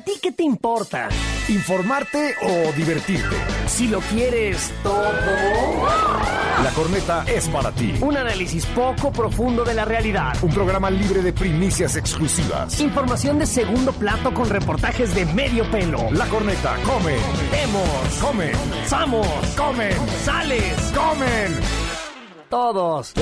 ti qué te importa? ¿Informarte o divertirte? Si lo quieres todo. La Corneta es para ti. Un análisis poco profundo de la realidad. Un programa libre de primicias exclusivas. Información de segundo plato con reportajes de medio pelo. La Corneta, come. Vemos. Come. Somos. Comen. Sales. Comen. Todos.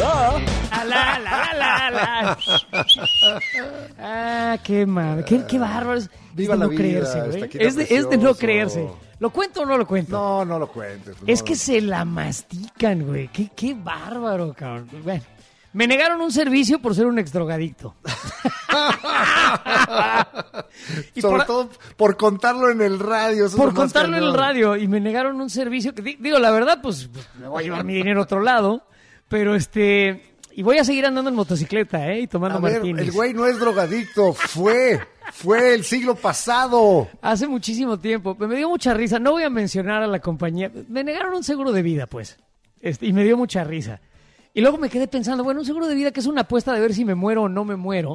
Ah, qué madre. Qué bárbaro. Es Viva de la no vida, creerse, güey. Estaquita Es de no precioso. creerse. ¿Lo cuento o no lo cuento? No lo cuentes. Es que se la mastican, güey. Qué bárbaro, cabrón. Bueno, me negaron un servicio por ser un exdrogadicto. Sobre todo por contarlo en el radio. Eso Por es lo más contarlo en el cañón. radio. Y me negaron un servicio que, digo, la verdad, pues me voy a llevar mi dinero a otro lado. Pero y voy a seguir andando en motocicleta, y tomando A ver, martinis. el güey no es drogadicto. Fue el siglo pasado. Hace muchísimo tiempo. Me dio mucha risa. No voy a mencionar a la compañía. Me negaron un seguro de vida, pues. Y me dio mucha risa. Y luego me quedé pensando, bueno, un seguro de vida que es una apuesta de ver si me muero o no me muero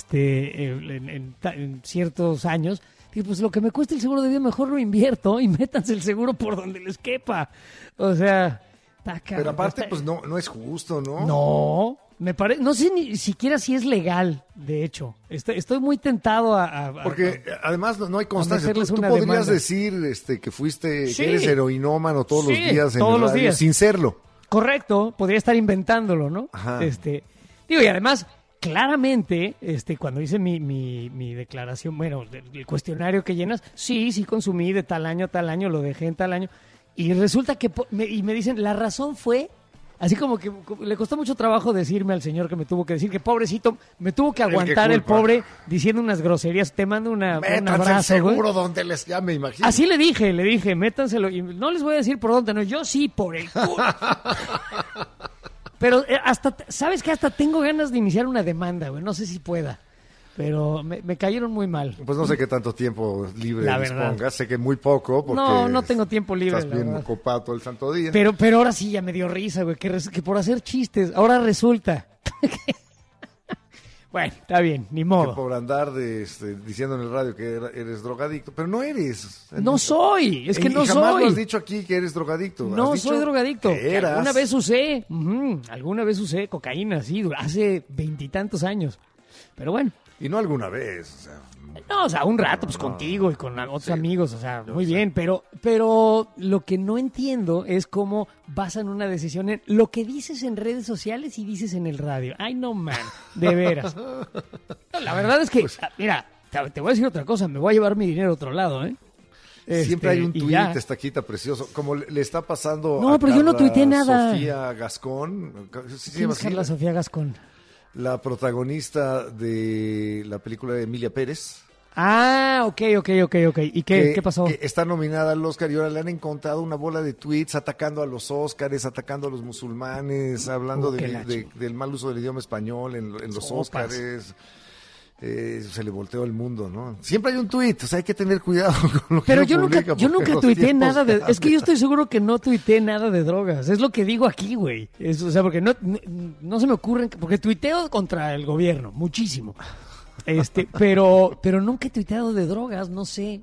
en ciertos años. Y pues lo que me cuesta el seguro de vida mejor lo invierto y métanse el seguro por donde les quepa. O sea, está cabrón. Pero aparte, pues no es justo, ¿no? No, no sé ni siquiera si es legal, de hecho. Estoy muy tentado Porque además no hay constancia. meterles Tú una podrías demanda. decir que fuiste, Sí. que eres heroinómano todos los Sí, días en todos el los radio, días. sin serlo. Correcto, podría estar inventándolo, ¿no? Ajá. Digo, y además, claramente, cuando hice mi declaración, bueno, el cuestionario que llenas, sí consumí de tal año a tal año, lo dejé en tal año, y resulta que, y me dicen, la razón fue, así como que le costó mucho trabajo decirme al señor que me tuvo que decir, que pobrecito, me tuvo que aguantar el culpa. pobre diciendo unas groserías, te mando un Métanse el abrazo, güey. seguro donde les ya me imagino. Así le dije, métanselo. Y no les voy a decir por dónde, no, yo sí, por el culo. Pero ¿sabes qué? Hasta tengo ganas de iniciar una demanda, güey. No sé si pueda. Pero me cayeron muy mal. Pues no sé qué tanto tiempo libre La verdad. dispongas. Sé que muy poco porque No tengo tiempo libre, estás la bien verdad. ocupado todo el santo día. Pero ahora sí ya me dio risa, güey. Que por hacer chistes, ahora resulta. Bueno, está bien, ni Que modo. por andar diciendo en el radio que eres drogadicto, pero no eres. No soy, es que no y jamás soy. lo has dicho aquí que eres drogadicto. No Has dicho soy drogadicto. que eras. Alguna vez usé cocaína, sí, hace 20 y tantos años. Pero bueno, Y no alguna vez. O sea, no, o sea, un rato pues contigo y con otros amigos, o sea, muy sé. bien, pero lo que no entiendo es cómo basan una decisión en lo que dices en redes sociales y dices en el radio. Ay, no, man, de veras. No, la verdad es que, mira, te voy a decir otra cosa, me voy a llevar mi dinero a otro lado, ¿eh? siempre hay un y tuit, ya. Estaquita precioso, como le está pasando No, a pero yo no Carla tuiteé nada. Sofía Gascón. ¿Sí se ¿Quién llama es así? Carla Sofía Gascón? La protagonista de la película de Emilia Pérez. Ah, ok. ¿Y qué pasó? Que está nominada al Oscar y ahora le han encontrado una bola de tweets atacando a los Oscars, atacando a los musulmanes, hablando qué la del mal uso del idioma español en los Sopas. Oscars. Se le volteó el mundo, ¿no? Siempre hay un tuit, o sea, hay que tener cuidado con lo que Pero uno yo nunca publica, porque los tuiteé tiempos nada de... Es que cambian. yo estoy seguro que no tuiteé nada de drogas. Es lo que digo aquí, güey. O sea, porque no se me ocurren... Porque tuiteo contra el gobierno, muchísimo. Pero nunca he tuiteado de drogas, no sé.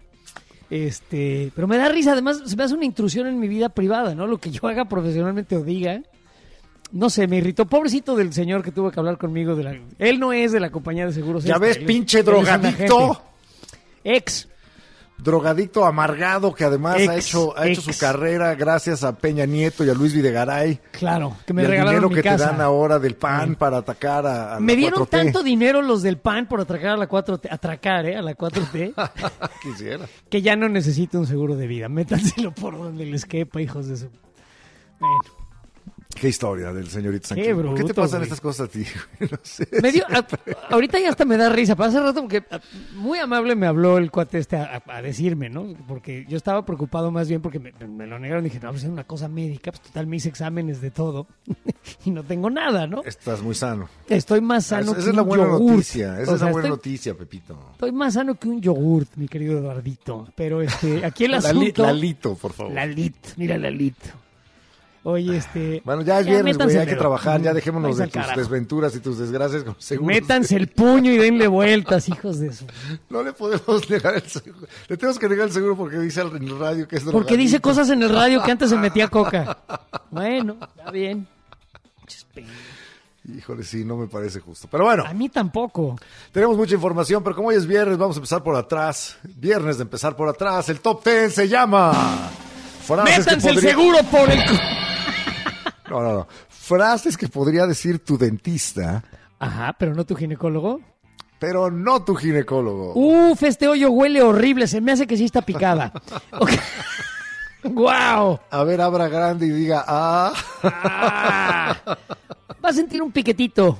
Pero me da risa. Además, se me hace una intrusión en mi vida privada, ¿no? Lo que yo haga profesionalmente o diga... No sé, me irritó. Pobrecito del señor que tuvo que hablar conmigo. Él no es de la compañía de seguros. Ya ves, él pinche él es un drogadicto. agente. Ex. Drogadicto amargado que además ha hecho Ex. su carrera gracias a Peña Nieto y a Luis Videgaray. Claro, que Y me al regalaron dinero mi que casa. te dan ahora del PAN para atacar a Me la dieron 4T. tanto dinero los del PAN por atracar a la 4T, a la 4T, Quisiera. que ya no necesito un seguro de vida. Métanselo por donde les quepa, hijos de su... Bueno. Qué historia del señorito Sánchez. Qué ¿Por qué te bruto, pasan güey. estas cosas a ti? No sé. Ahorita ya hasta me da risa. Pero hace rato, porque muy amable me habló el cuate a decirme, ¿no? Porque yo estaba preocupado más bien porque me lo negaron. Dije, no, pues es una cosa médica. Pues total, me hice exámenes de todo. Y no tengo nada, ¿no? Estás muy sano. Estoy más sano Esa que es la un buena yogurt. noticia. Esa O es sea, la buena estoy- noticia, Pepito. Estoy más sano que un yogurt, mi querido Eduardito. Pero aquí el asunto... Lalito, por favor. Lalit, mira Lalit. Oye, Bueno, ya es viernes, güey, métanse hay que el dedo. trabajar. Ya dejémonos de Váyanse al tus carajo. desventuras y tus desgracias con seguros. Métanse el puño y denle vueltas, hijos de eso. No le podemos negar el seguro. Le tenemos que negar el seguro porque dice en el radio que es drogadicto. Porque dice cosas en el radio que antes se metía coca. Bueno, está bien. Híjole, sí, no me parece justo. Pero bueno, A mí tampoco. tenemos mucha información, pero como hoy es viernes, vamos a empezar por atrás. Viernes de empezar por atrás. El Top 10 se llama... Frases que Métanse el podría- seguro por el... No. Frases que podría decir tu dentista, Ajá, pero no tu ginecólogo. pero no tu ginecólogo. Este hoyo huele horrible. Se me hace que sí está picada. Okay. ¡Guau! A ver, abra grande y diga, Ah, va a sentir un piquetito.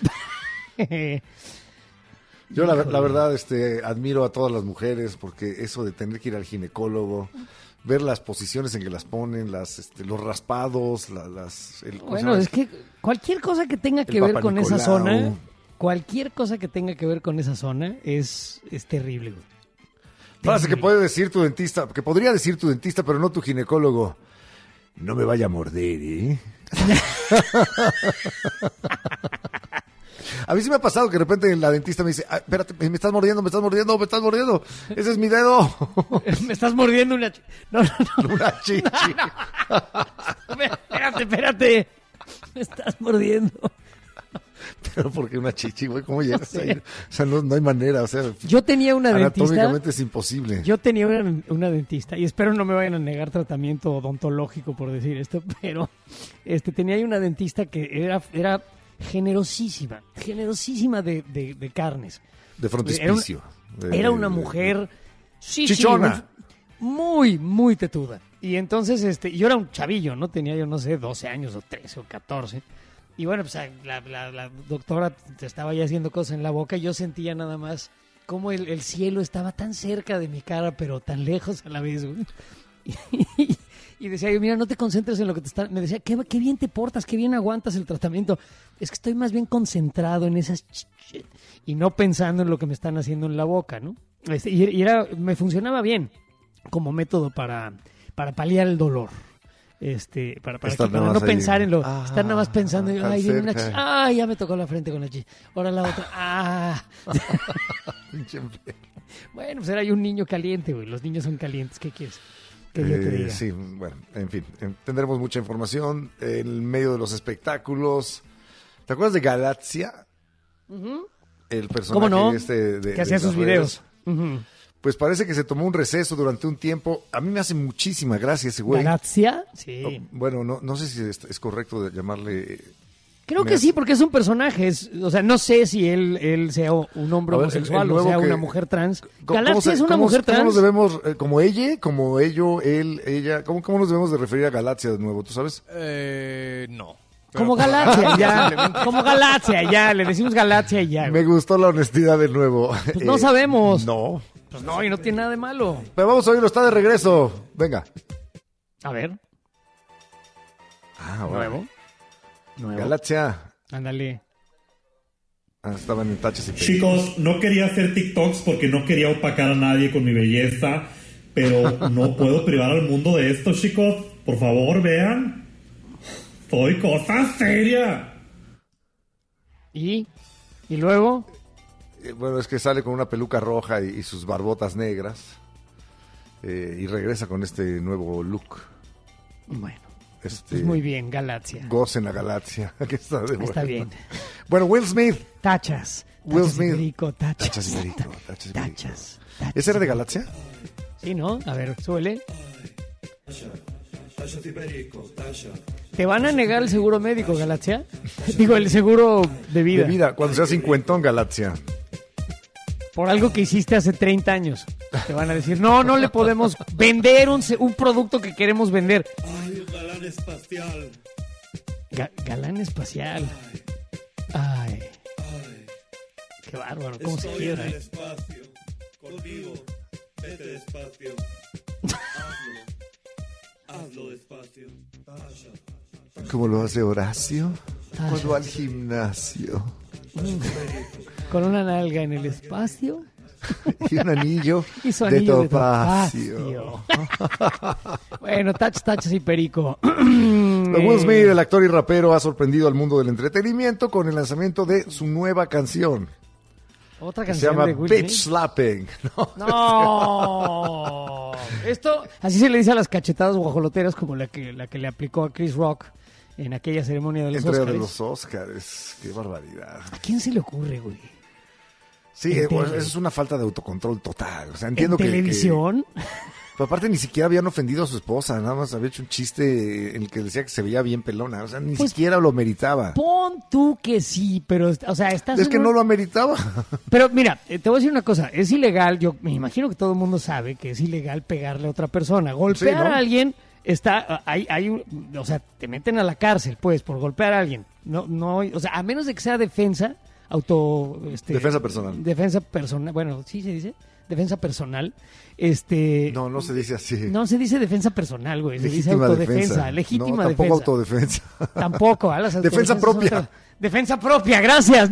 Yo la verdad admiro a todas las mujeres porque eso de tener que ir al ginecólogo, ver las posiciones en que las ponen, los raspados, ¿cómo se Bueno, llama? es que cualquier cosa que tenga que El ver Papa con esa Nicolau. zona, cualquier cosa que tenga que ver con esa zona es terrible, güey. Frase que puede decir tu dentista, que podría decir tu dentista, pero no tu ginecólogo. No me vaya a morder, ¿eh? A mí sí me ha pasado que de repente la dentista me dice, espérate, me estás mordiendo. Ese es mi dedo. Me estás mordiendo una... No. Una chichi. Espérate. Me estás mordiendo. Pero ¿por qué una chichi, güey? ¿Cómo llegas ahí? O sea, no hay manera, o sea... Yo tenía una dentista... Anatómicamente es imposible. Yo tenía una dentista, y espero no me vayan a negar tratamiento odontológico por decir esto, pero tenía ahí una dentista que era generosísima de carnes. De frontispicio. Era una mujer chichona. muy, muy tetuda. Y entonces, yo era un chavillo, ¿no? Tenía yo, no sé, 12 años o 13 o 14. Y bueno, pues la doctora te estaba ya haciendo cosas en la boca y yo sentía nada más cómo el cielo estaba tan cerca de mi cara, pero tan lejos a la vez, güey. Y decía yo, mira, no te concentres en lo que te está... Me decía, qué bien te portas, qué bien aguantas el tratamiento. Es que estoy más bien concentrado en esas... y no pensando en lo que me están haciendo en la boca, ¿no? Me funcionaba bien como método para paliar el dolor. Para no pensar en lo... estar nada más pensando, ay, viene una chichi, ay, ya me tocó la frente con la chichi. Ahora la otra, Bueno, pues era yo un niño caliente, güey. Los niños son calientes, ¿qué quieres? Que yo te diga. Sí, bueno, en fin, tendremos mucha información en medio de los espectáculos. ¿Te acuerdas de Galaxia? El personaje ¿Cómo no? que hacía sus videos. Pues parece que se tomó un receso durante un tiempo. A mí me hace muchísima gracia ese güey. ¿Galaxia? Sí. Bueno, no sé si es correcto de llamarle... Creo que sí, porque es un personaje. O sea, no sé si él sea un hombre homosexual o sea una mujer trans. ¿Galaxia es una mujer trans? ¿Cómo nos debemos, como ella, como ello, él, ella, ¿cómo nos debemos de referir a Galaxia de nuevo? ¿Tú sabes? No. Como Galaxia, ya. Como Galaxia, ya. Le decimos Galaxia y ya. Me gustó la honestidad de nuevo. Pues no sabemos. No. Pues no, y no tiene nada de malo. Pero vamos a oírlo, está de regreso. Venga. A ver. Bueno. Nuevo. Galaxia. Ándale. Estaban en tachas y pedos. Chicos, no quería hacer TikToks porque no quería opacar a nadie con mi belleza, pero no puedo privar al mundo de esto, chicos. Por favor, vean. Soy cosa seria. ¿Y luego? Bueno, es que sale con una peluca roja y sus barbotas negras. Y regresa con este nuevo look. Bueno. Pues muy bien, Galaxia. Gocen a Galaxia. Que está de Está bien. Bueno, Will Smith. Tachas. Will Tachas y Smith. perico, tachas. Tachas y perico. Tachas y perico. Tachas. ¿Ese era de Galaxia? Sí, ¿no? A ver, súbele. ¿Te van a negar el seguro médico, Galaxia? Digo, el seguro de vida. De vida, cuando sea cincuentón, Galaxia. Por algo que hiciste hace 30 años. Te van a decir, no le podemos vender un producto que queremos vender. Ay, galán espacial. Galán espacial. Ay. Qué bárbaro, ¿cómo se quiebra? Estoy en el espacio. Conmigo, vete despacio. Hazlo despacio. ¿Cómo lo hace Horacio? Cuando va al gimnasio. Con una nalga en el espacio. Y un anillo, Y su anillo de topacio. Bueno, tachas y perico. Will Smith, el actor y rapero, ha sorprendido al mundo del entretenimiento con el lanzamiento de su nueva canción. Otra Que se canción llama de Will Bitch Smith. Slapping. ¿no? No. Esto, así se le dice a las cachetadas guajoloteras como la que le aplicó a Chris Rock en aquella ceremonia de los Entrega Oscars. de los Oscars. Qué barbaridad. ¿A quién se le ocurre, güey? Sí, En pues, tele. eso es una falta de autocontrol total. O sea, ¿En entiendo que... televisión? Pero aparte ni siquiera habían ofendido a su esposa, nada más había hecho un chiste en el que decía que se veía bien pelona, o sea, ni Pues, siquiera lo meritaba. Pon tú que sí, pero, o sea, estás... Es en que un- no lo ameritaba. Pero mira, te voy a decir una cosa, es ilegal, yo me imagino que todo el mundo sabe que es ilegal pegarle a otra persona. Golpear Sí, ¿no? a alguien está, o sea, te meten a la cárcel, pues, por golpear a alguien. No, o sea, a menos de que sea defensa, Defensa personal. Defensa personal, bueno, ¿sí se dice? Defensa personal, No, no se dice así. no se dice defensa personal, güey, se dice Legítima autodefensa, defensa. legítima No, tampoco defensa. autodefensa. Tampoco, las Defensa autodefensas propia. son otras. Defensa propia, gracias.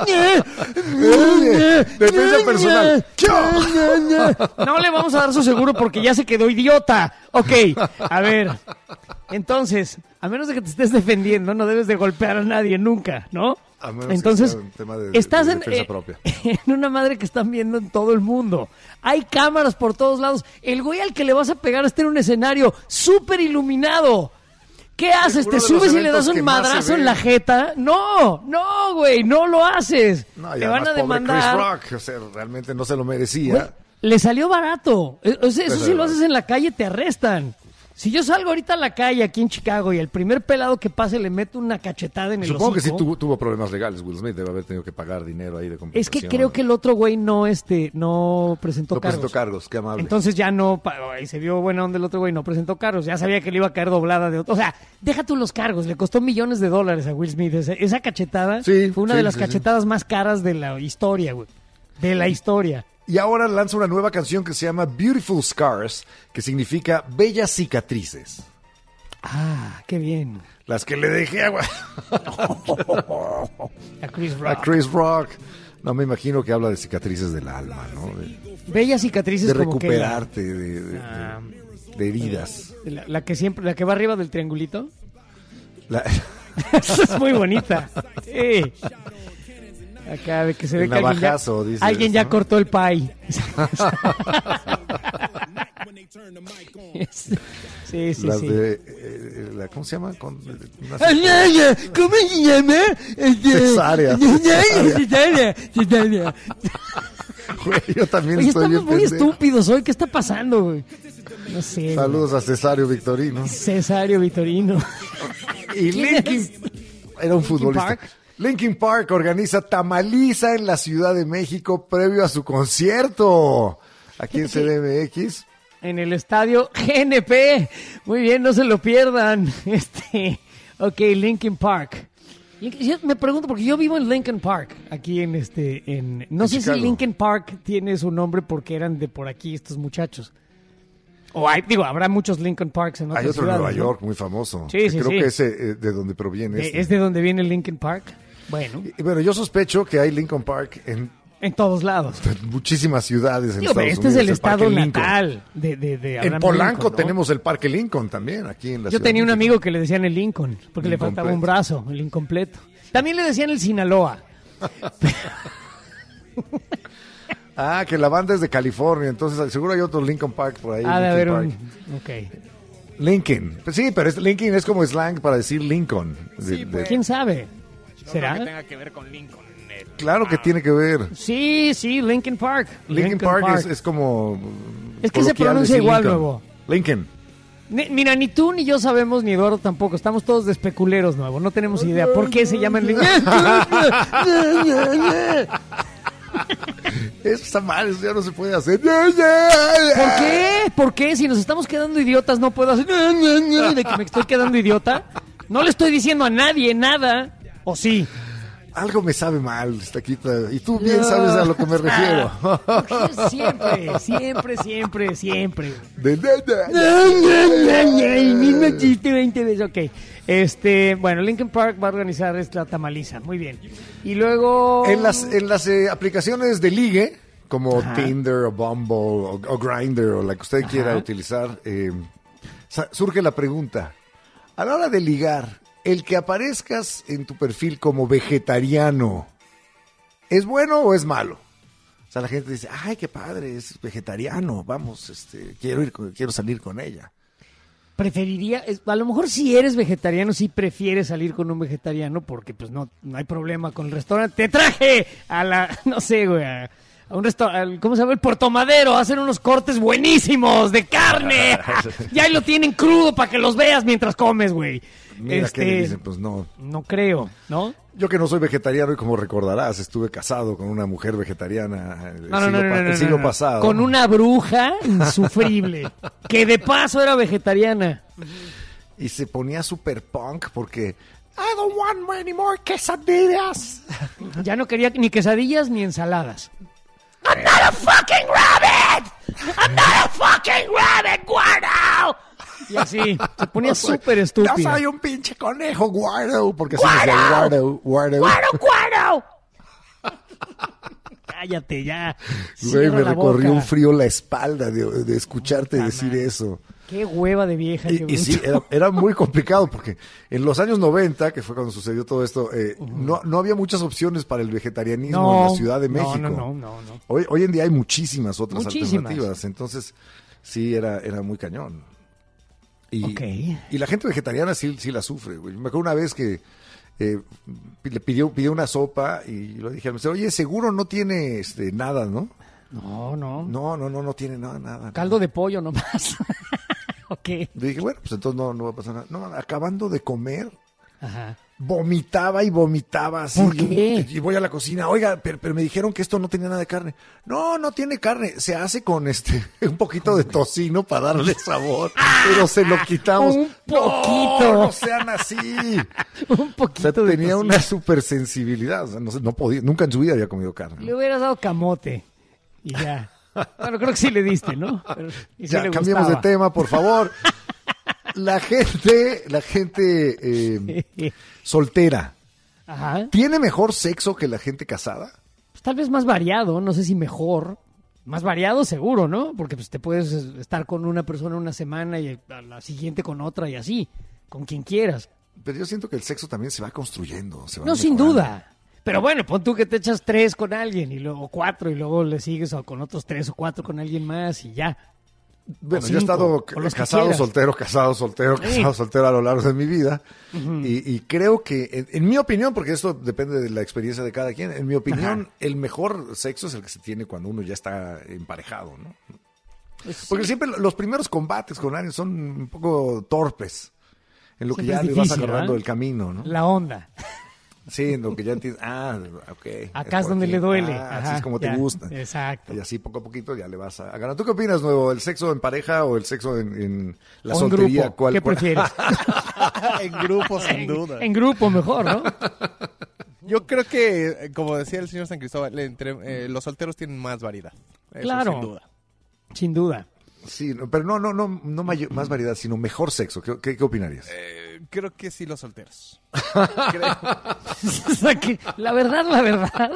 Defensa personal. No le vamos a dar su seguro porque ya se quedó idiota. Ok, a ver. Entonces, a menos de que te estés defendiendo, no debes de golpear a nadie nunca, ¿no? A menos que Entonces, sea un tema de estás en, defensa propia. en una madre que están viendo en todo el mundo. Hay cámaras por todos lados. El güey al que le vas a pegar está en un escenario súper iluminado. ¿Qué haces? uno ¿Te de los subes y le eventos das un que más se madrazo ve. en la jeta? No, güey, no lo haces. No, y Te van además, a pobre demandar. Chris Rock, o sea, realmente no se lo merecía. Güey, le salió barato. O sea, eso Pero- si lo haces en la calle te arrestan. Si yo salgo ahorita a la calle aquí en Chicago y el primer pelado que pase le meto una cachetada en el Supongo que sí hocico, tuvo problemas legales. Will Smith debe haber tenido que pagar dinero ahí de compensación. es que creo que el otro güey no presentó no cargos. presentó cargos, qué amable. Entonces ya no, y se vio buena onda el otro güey, no presentó cargos, ya sabía que le iba a caer doblada de otro. O sea, deja tú los cargos, le costó millones de dólares a Will Smith. Esa cachetada Sí, fue una sí, de las sí, cachetadas más caras de la historia, güey. De la historia. Y ahora lanza una nueva canción que se llama Beautiful Scars, que significa bellas cicatrices. Ah, qué bien. Las que le dejé a A Chris Rock. Chris Rock. No, me imagino que habla de cicatrices del alma, ¿no? Bellas cicatrices De como que recuperarte Ah. de heridas. la que va arriba del triangulito. La- Esa es muy bonita. Sí. Acá de que se ve El que navajazo, dices, alguien ya ¿no? cortó el pie. Sí, sí, las sí. ¿cómo se llama? Con, una- ¿Cómo se llama? Cesárea. Cesárea. Güey, yo también Oye, estoy estamos bien muy pendejo. estúpidos hoy. ¿Qué está pasando, güey? No sé. güey. Saludos a Cesario Victorino. Cesario Vitorino. Y ¿Quién Linkin es? era un futbolista. Park? Linkin Park organiza Tamaliza en la Ciudad de México previo a su concierto. Aquí en CDMX. En el estadio GNP. Muy bien, no se lo pierdan. Ok, Linkin Park. Yo me pregunto, porque yo vivo en Linkin Park, aquí no En sé Chicago. si Linkin Park tiene su nombre porque eran de por aquí estos muchachos. Habrá muchos Linkin Parks en otras Hay otro en ciudades, Nueva ¿no? York muy famoso. Sí, sí, Creo sí. que es de donde proviene este. ¿Es de donde viene Linkin Park? Bueno, Y bueno, yo sospecho que hay Linkin Park en en todos lados. muchísimas ciudades en Digo, Estados este Unidos. es el estado Parque Lincoln. natal de En Abraham Polanco Lincoln, ¿no? tenemos el Parque Lincoln también, aquí en la Yo Ciudad tenía de un México. amigo que le decían el Lincoln, porque le faltaba un brazo, el incompleto. También le decían el Sinaloa. Ah, que la banda es de California, entonces seguro hay otro Linkin Park por ahí. Ha de Linkin haber Park. un... Ok. Lincoln. Pues sí, pero Lincoln es como slang para decir Lincoln. ¿Quién sabe? No ¿Será? creo que tenga que ver con Lincoln. Claro que tiene que ver. Sí, Linkin Park. Linkin Park es como... Es que se coloquial pronuncia decir igual, Lincoln. Nuevo. Lincoln. Mira, ni tú ni yo sabemos, ni Eduardo tampoco. Estamos todos de especuleros, Nuevo. No tenemos idea. ¿Por qué se llaman Linkin Eso está mal, eso ya no se puede hacer. ¿Por qué? ¿Por qué? Si nos estamos quedando idiotas, no puedo hacer... ¿De que me estoy quedando idiota? No le estoy diciendo a nadie nada. ¿O sí? Algo me sabe mal, Taquita. Y tú bien sabes a lo que me refiero. Siempre. De- El mismo chiste 20 veces, ok. Bueno, Linkin Park va a organizar esta tamaliza, muy bien. Y luego... En las aplicaciones de ligue, como Ajá. Tinder o Bumble o Grindr o la que usted quiera utilizar, surge la pregunta, A la hora de ligar, el que aparezcas en tu perfil como vegetariano, ¿es bueno o es malo? O sea, la gente dice, ay, qué padre, es vegetariano, vamos, quiero salir con ella. Preferiría, a lo mejor si eres vegetariano, sí prefieres salir con un vegetariano porque pues no hay problema con el restaurante. Te traje no sé, güey, a un restaurante, ¿cómo se llama? El Puerto Madero, hacen unos cortes buenísimos de carne. Ya ahí lo tienen crudo para que los veas mientras comes, güey. Mira, ¿qué le dicen? Pues no. No creo, ¿no? Yo que no soy vegetariano y como recordarás, estuve casado con una mujer vegetariana el siglo pasado. Con una bruja insufrible, que de paso era vegetariana. Y se ponía super punk porque I don't want any more quesadillas. Ya no quería ni quesadillas ni ensaladas. I'm not a fucking rabbit! I'm not a fucking rabbit, guardo! Y así, se ponía súper estúpida. Yo soy un pinche conejo, guardo, porque así decía ¡Guardo! Cállate ya. Güey, me la recorrió boca. un frío la espalda de escucharte decir eso. Qué hueva de vieja. Y sí, era muy complicado porque en los años 90, que fue cuando sucedió todo esto, no había muchas opciones para el vegetarianismo en la Ciudad de México. No. Hoy en día hay muchísimas otras alternativas, entonces sí, era muy cañón. Y la gente vegetariana sí la sufre, güey. Me acuerdo una vez que le pidió una sopa y lo dije al mesero, oye, seguro no tiene nada, ¿no? No tiene nada. Caldo de pollo nomás. Ok. Le dije, bueno, pues entonces no va a pasar nada. No, acabando de comer, Ajá. vomitaba así. ¿Por qué? Y voy a la cocina, oiga, pero me dijeron que esto no tenía nada de carne. No tiene carne, se hace con un poquito de tocino para darle sabor, pero se lo quitamos. Un poquito. No sean así. Un poquito de tenía tocino. una super sensibilidad, o sea, no podía, nunca en su vida había comido carne. Le hubieras dado camote y ya. Bueno, creo que sí le diste, ¿no? Y sí Ya, le cambiemos de gustaba. tema, por favor. La gente soltera, Ajá. ¿tiene mejor sexo que la gente casada? Pues tal vez más variado, no sé si mejor. Más variado seguro, ¿no? Porque pues te puedes estar con una persona una semana y a la siguiente con otra y así, con quien quieras. Pero yo siento que el sexo también se va construyendo. Se va No, sin mejorando. duda. Pero bueno, pon tú que te echas 3 con alguien y luego 4 y luego le sigues con otros 3 o 4 con alguien más y ya. Bueno, O yo he 5, estado o los que casado, quieras. soltero a lo largo de mi vida. Y creo que, en mi opinión, porque esto depende de la experiencia de cada quien, en mi opinión, el mejor sexo es el que se tiene cuando uno ya está emparejado, ¿no? Pues, Porque sí. siempre los primeros combates con alguien son un poco torpes. En lo que Siempre ya es le vas difícil, agarrando ¿verdad? el camino, ¿no? La onda. Sí, en lo que ya entiendes, ok. Acá es por donde aquí. le duele. Así Ajá, es como ya, te gusta. Exacto. Y así poco a poquito ya le vas a ganar. ¿Tú qué opinas, Nuevo? ¿El sexo en pareja o el sexo en la O en soltería? grupo. ¿Qué prefieres? En grupo, sin duda. En grupo mejor, ¿no? Yo creo que, como decía el señor San Cristóbal, los solteros tienen más variedad. Eso, Claro. sin duda. Sin duda. Sí, pero no más variedad, sino mejor sexo. ¿Qué opinarías? Creo que sí los solteros. O sea que, la verdad.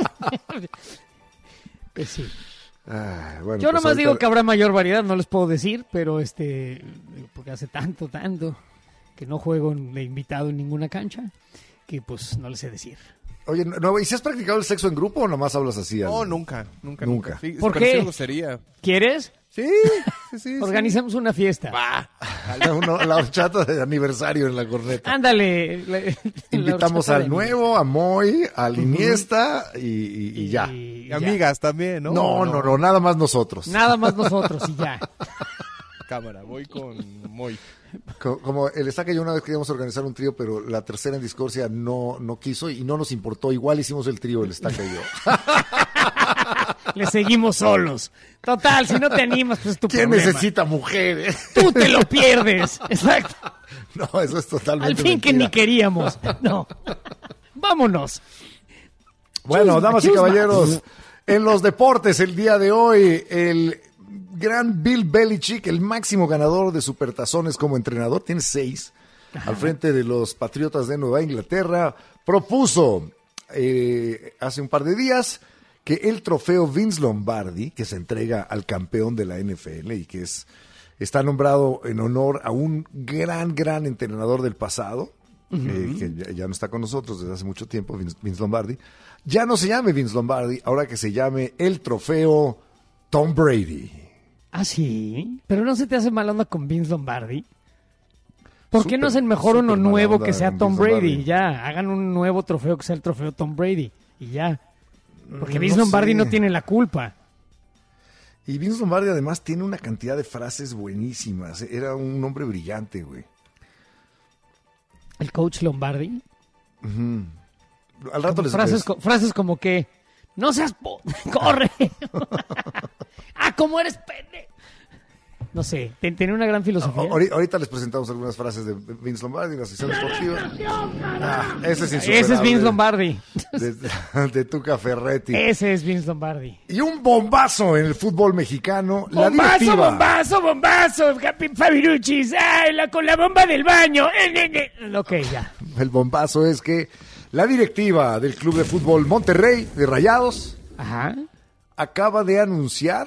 Pues sí. Ay, bueno, Yo pues nomás digo ahorita- que habrá mayor variedad, no les puedo decir, pero porque hace tanto que no juego de invitado en ninguna cancha, que pues no les sé decir. Oye, Nuevo, ¿y si has practicado el sexo en grupo o nomás hablas así? No, Al- nunca. Nunca. Sí, ¿Por pero sí qué? me gustaría. ¿Quieres? Sí. Organizamos una fiesta. La horchata de aniversario en la corneta. Ándale. Invitamos la horchata al de- Nuevo, a Moy, al Iniesta y ya. Y ya. amigas también, ¿no? No, nada más nosotros. Nada más nosotros y ya. Cámara, voy con Moy. Como el Estaca y yo una vez queríamos organizar un trío, pero la tercera en discordia no quiso y no nos importó. Igual hicimos el trío, el Estaca y yo. Le seguimos solos. Total, si no te animas, pues es tu ¿Quién problema. necesita mujeres? Tú te lo pierdes. Exacto. No, eso es totalmente Al fin que mentira. ni queríamos. No. Vámonos. Bueno, Chusma, damas y chusma. caballeros, en los deportes el día de hoy, el gran Bill Belichick, el máximo ganador de supertazones como entrenador, tiene 6, al frente de los Patriotas de Nueva Inglaterra, propuso hace un par de días que el trofeo Vince Lombardi, que se entrega al campeón de la NFL y que es está nombrado en honor a un gran entrenador del pasado, que ya no está con nosotros desde hace mucho tiempo, Vince Lombardi. Ya no se llame Vince Lombardi, ahora que se llame el trofeo Tom Brady. ¿Ah, sí? ¿Pero no se te hace mala onda con Vince Lombardi? ¿Por qué no hacen mejor uno nuevo que sea Tom Brady? Ya, hagan un nuevo trofeo que sea el trofeo Tom Brady. Y ya. Porque Vince Lombardi no tiene la culpa. Y Vince Lombardi además tiene una cantidad de frases buenísimas. Era un hombre brillante, güey. ¿El coach Lombardi? Al rato les frases como que, no seas... ¡Corre! ¿Cómo eres pende? No sé, tiene una gran filosofía. Ahorita les presentamos algunas frases de Vince Lombardi en la sección deportiva. Ese es insuperable. Ese es Vince Lombardi. De Tuca Ferretti. Ese es Vince Lombardi. Y un bombazo en el fútbol mexicano. ¡Bombazo! Fabiruchis, con la bomba del baño. Ok, ya. El bombazo es que la directiva del Club de Fútbol Monterrey, de Rayados, acaba de anunciar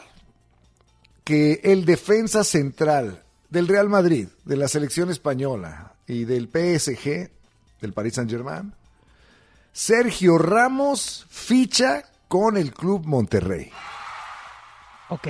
que el defensa central del Real Madrid, de la selección española y del PSG, del Paris Saint-Germain, Sergio Ramos ficha con el Club Monterrey. Ok.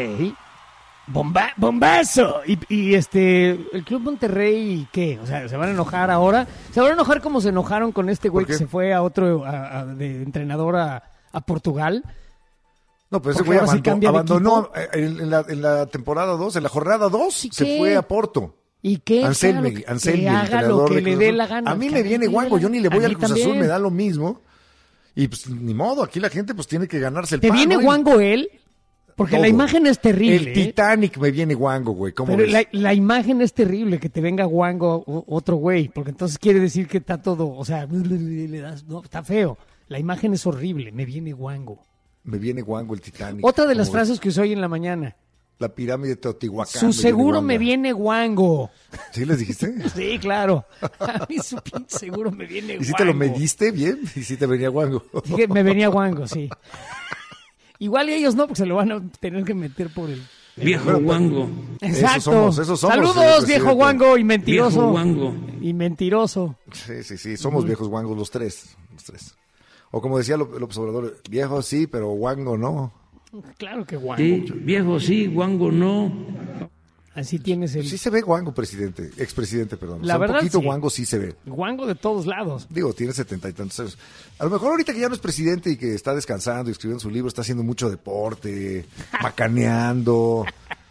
Bombazo. Y el Club Monterrey, ¿qué? O sea, ¿se van a enojar ahora? ¿Se van a enojar como se enojaron con este güey que se fue a otro de entrenador a Portugal? No, pero ese güey abandonó en la temporada 2, en la jornada 2, se fue a Porto. ¿Y qué? Anselmi, que haga lo que le dé la gana. A mí me viene guango, yo ni le voy al Cruz Azul, me da lo mismo. Y pues ni modo, aquí la gente pues tiene que ganarse el pan. ¿Te viene guango él? Porque todo. La imagen es terrible. El Titanic me viene guango, güey. ¿Cómo pero ves? La imagen es terrible, que te venga guango otro güey, porque entonces quiere decir que está todo, o sea, no, está feo. La imagen es horrible, me viene guango. Me viene guango el Titanic. Otra de las frases que usé hoy en la mañana. La pirámide de Teotihuacán. Su seguro me viene guango. ¿Sí les dijiste? Sí, claro. A mí su pinche seguro me viene guango. ¿Y si te lo mediste bien? ¿Y si te venía guango? Dije, me venía guango, sí. Igual y ellos no, porque se lo van a tener que meter por el... Viejo guango. Exacto. Esos somos. Saludos, viejo guango y mentiroso. Viejo guango. Y mentiroso. Sí. Somos viejos guangos los tres. O como decía López Obrador, viejo sí, pero guango no. Claro que guango. Sí, viejo sí, guango no. Así tienes el... Sí se ve guango, expresidente, perdón. La verdad, un poquito sí. Guango sí se ve. Guango de todos lados. Digo, tiene 70 y tantos años. A lo mejor ahorita que ya no es presidente y que está descansando y escribiendo su libro, está haciendo mucho deporte, macaneando.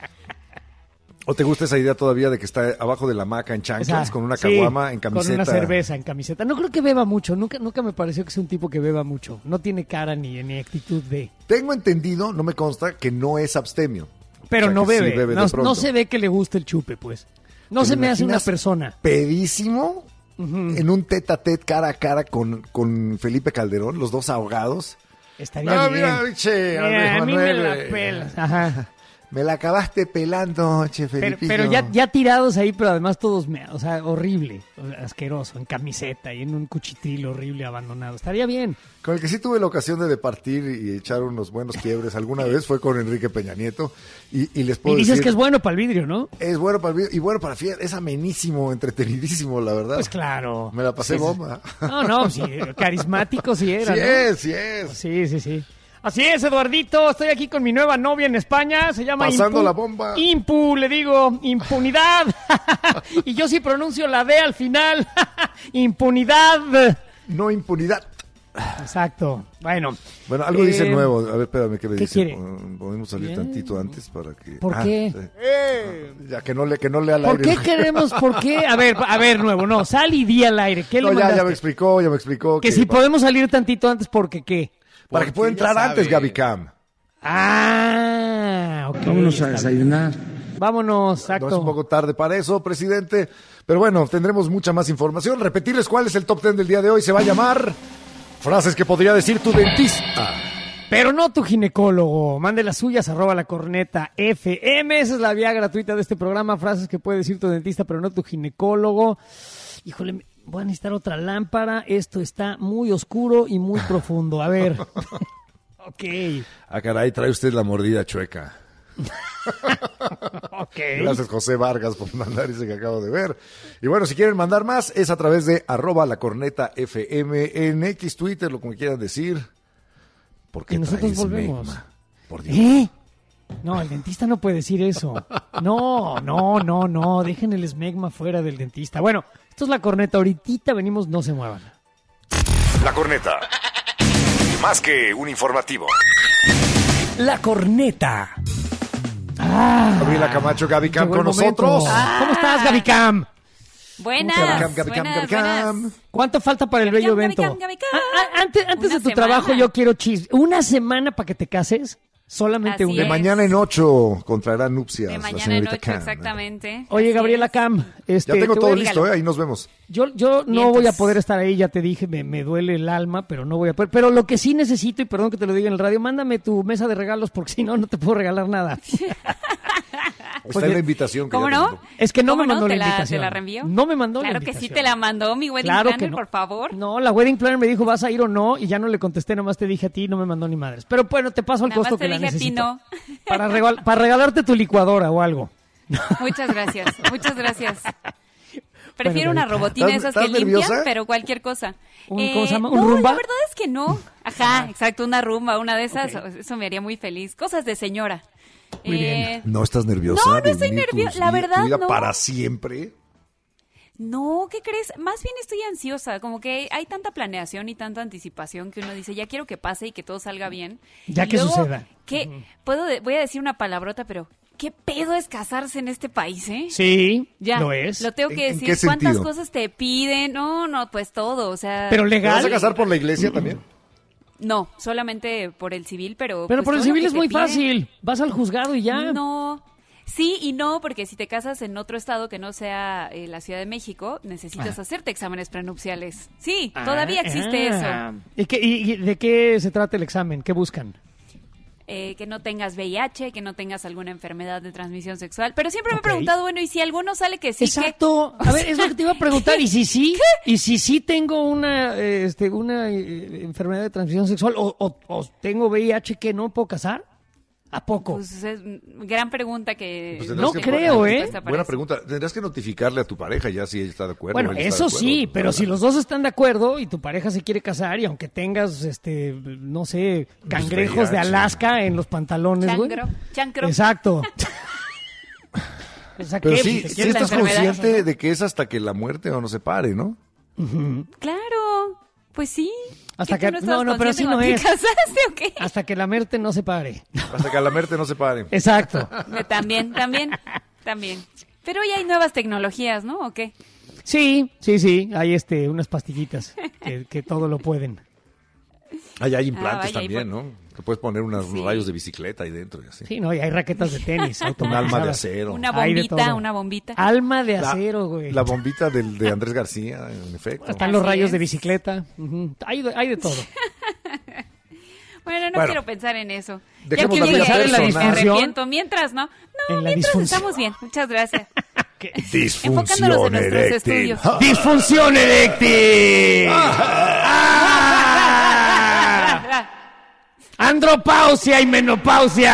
¿O te gusta esa idea todavía de que está abajo de la hamaca en chanclas, con una caguama, en camiseta? Con una cerveza en camiseta. No creo que beba mucho. Nunca me pareció que sea un tipo que beba mucho. No tiene cara ni actitud de... Tengo entendido, no me consta, que no es abstemio. Pero o sea, no bebe. Sí bebe no se ve que le guste el chupe, pues. No se me hace una persona. Pedísimo, en un tete a tete, cara a cara con Felipe Calderón, los dos ahogados. Estaría bien. Mira, a mí me la pelas. Ajá. Me la acabaste pelando, che, Felipe. Pero ya tirados ahí, pero además todos, o sea, horrible, asqueroso, en camiseta y en un cuchitril horrible abandonado. Estaría bien. Con el que sí tuve la ocasión de departir y echar unos buenos quiebres alguna vez fue con Enrique Peña Nieto. Y les puedo dices decir, que es bueno para el vidrio, ¿no? Es bueno para el vidrio y bueno para fiel. Es amenísimo, entretenidísimo, la verdad. Pues claro. Me la pasé bomba. No, sí, carismático sí era, Sí es. Sí. Así es, Eduardito, estoy aquí con mi nueva novia en España, se llama Pasando la bomba. Impu, le digo, impunidad. Y yo sí pronuncio la D al final. Impunidad. No impunidad. Exacto. Bueno, algo dice nuevo. A ver, espérame, ¿qué me dice? Quiere? Podemos salir tantito antes para que... ¿Por qué? Ya que no lea al aire. ¿Por qué queremos? ¿Por qué? A ver, nuevo, no, sal y di al aire. ¿Qué le mandaste? Ya me explicó. Que si podemos salir tantito antes, ¿porque qué? Para que pueda entrar antes, Gaby Cam. Ok. Vámonos a desayunar. Vámonos, exacto. No es un poco tarde para eso, presidente. Pero bueno, tendremos mucha más información. Repetirles cuál es el top 10 del día de hoy. Se va a llamar frases que podría decir tu dentista. Pero no tu ginecólogo. Mande las suyas, @lacorneta_FM. Esa es la vía gratuita de este programa. Frases que puede decir tu dentista, pero no tu ginecólogo. Híjole, voy a necesitar otra lámpara. Esto está muy oscuro y muy profundo. A ver. Ok. Caray, trae usted la mordida chueca. Okay. Gracias, José Vargas, por mandar ese que acabo de ver. Y bueno, si quieren mandar más, es a través de @lacornetafm en X, Twitter, lo que me quieran decir. Porque y nosotros volvemos. Megma, por Dios. No, el dentista no puede decir eso. No. Dejen el esmegma fuera del dentista. Bueno, esto es La Corneta. Ahorita venimos, no se muevan. La Corneta. Más que un informativo. La Corneta. Gabriela Camacho, Gaby Cam con nosotros. ¿Cómo estás, Gaby Cam? Buenas. ¿Cuánto falta para el bello evento? Gaby Cam. Antes de tu trabajo, yo quiero una semana para que te cases. Solamente Así una. De mañana en 8 contraerá nupcias. De la mañana en señorita 8, Cam. exactamente. Oye, Así Gabriela es. Cam. Ya tengo te todo voy a- listo, ahí nos vemos. Yo no Vientos. voy a poder estar ahí, ya te dije, me duele el alma, pero no voy a poder. Pero lo que sí necesito, y perdón que te lo diga en el radio, mándame tu mesa de regalos porque si no, no te puedo regalar nada. Está en la invitación. Que ¿Cómo ya te no? mandó. Es que no me ¿Cómo mandó la ¿Te la invitación. reenvió? No me mandó la Claro que invitación. sí te la mandó mi wedding Claro que planner, no. por favor. No, la wedding planner me dijo, ¿vas a ir o no? Y ya no le contesté, nomás te dije a ti, no me mandó ni madres. Pero bueno, te paso el Nada costo más te que la dije a ti, necesito. no. Para regalarte tu licuadora o algo. Muchas gracias. Prefiero Bueno, una Gaby, robotina de esas ¿estás que limpian, nerviosa? pero cualquier cosa. ¿Cómo se llama? ¿Un no, rumba? la verdad es que no. Ajá, exacto, una rumba, una de esas. Eso me haría muy feliz. Cosas de señora. Muy bien. ¿No estás nerviosa? No, no de estoy unir nerviosa, tu la vida- verdad, tu vida no. para siempre? No, ¿qué crees? Más bien estoy ansiosa, como que hay tanta planeación y tanta anticipación que uno dice, ya quiero que pase y que todo salga bien. Ya Y que luego, suceda. Voy a decir una palabrota, pero ¿qué pedo es casarse en este país, eh? Sí, Ya, lo es. Lo tengo que ¿En decir. qué ¿Cuántas sentido? cosas te piden? No, pues todo, o sea... Pero ¿Te legal. vas a casar por la iglesia también? No, solamente por el civil, pero... Pero pues, por el todo lo civil que es te muy piden. fácil. Vas al juzgado y ya. No, sí y no, porque si te casas en otro estado que no sea la Ciudad de México, necesitas hacerte exámenes prenupciales. Sí, todavía existe eso. ¿Y de qué se trata el examen? ¿Qué buscan? Que no tengas VIH, que no tengas alguna enfermedad de transmisión sexual. Pero siempre me he Ok. preguntado, bueno, ¿y si alguno sale que sí? Exacto. A ver, es lo que te iba a preguntar. ¿Y si sí? ¿Y si sí tengo una enfermedad de transmisión sexual o tengo VIH que no puedo casar? ¿A poco? Pues es gran pregunta que... Pues tendrás No que- creo, ¿eh? respuesta para Buena eso. pregunta. Tendrás que notificarle a tu pareja ya si ella está de acuerdo. Bueno, él está eso de acuerdo. sí, pero si los dos están de acuerdo y tu pareja se quiere casar y aunque tengas, no sé, cangrejos de VIH. Alaska en los pantalones, güey. Chancro. Exacto. O sea, Pero ¿qué? sí, ¿Te sí quieres la estás enfermedad? consciente de que es hasta que la muerte o nos separe, ¿no? Claro, pues sí. Hasta ¿Qué, que- tú no, estabas no, pero así consciente no cuando es. te casaste o qué? Hasta que la muerte no se pare. Hasta que a la muerte no separe. Exacto. También. Pero ya hay nuevas tecnologías, ¿no? ¿O qué? Sí. Hay unas pastillitas que todo lo pueden. Hay implantes vaya, y también, ¿no? Te puedes poner unos rayos de bicicleta ahí dentro y así. Sí, no, y hay raquetas de tenis. Un automatizadas. alma de acero. Hay de todo. Una bombita. Alma de La- acero, güey. La bombita de Andrés García, en efecto. Están los Así rayos es. de bicicleta. Ujú. Hay de todo. Bueno, no Bueno, quiero pensar en eso. dejemos ya la que vida llegue ahí, me personal. arrepiento. Mientras, ¿no? No, En la mientras disfunción. estamos bien. Muchas gracias. Enfocándonos Disfunción en nuestros eréctil. estudios. ¡Disfunción eréctil! ¡Ah! ¡Andropausia y menopausia!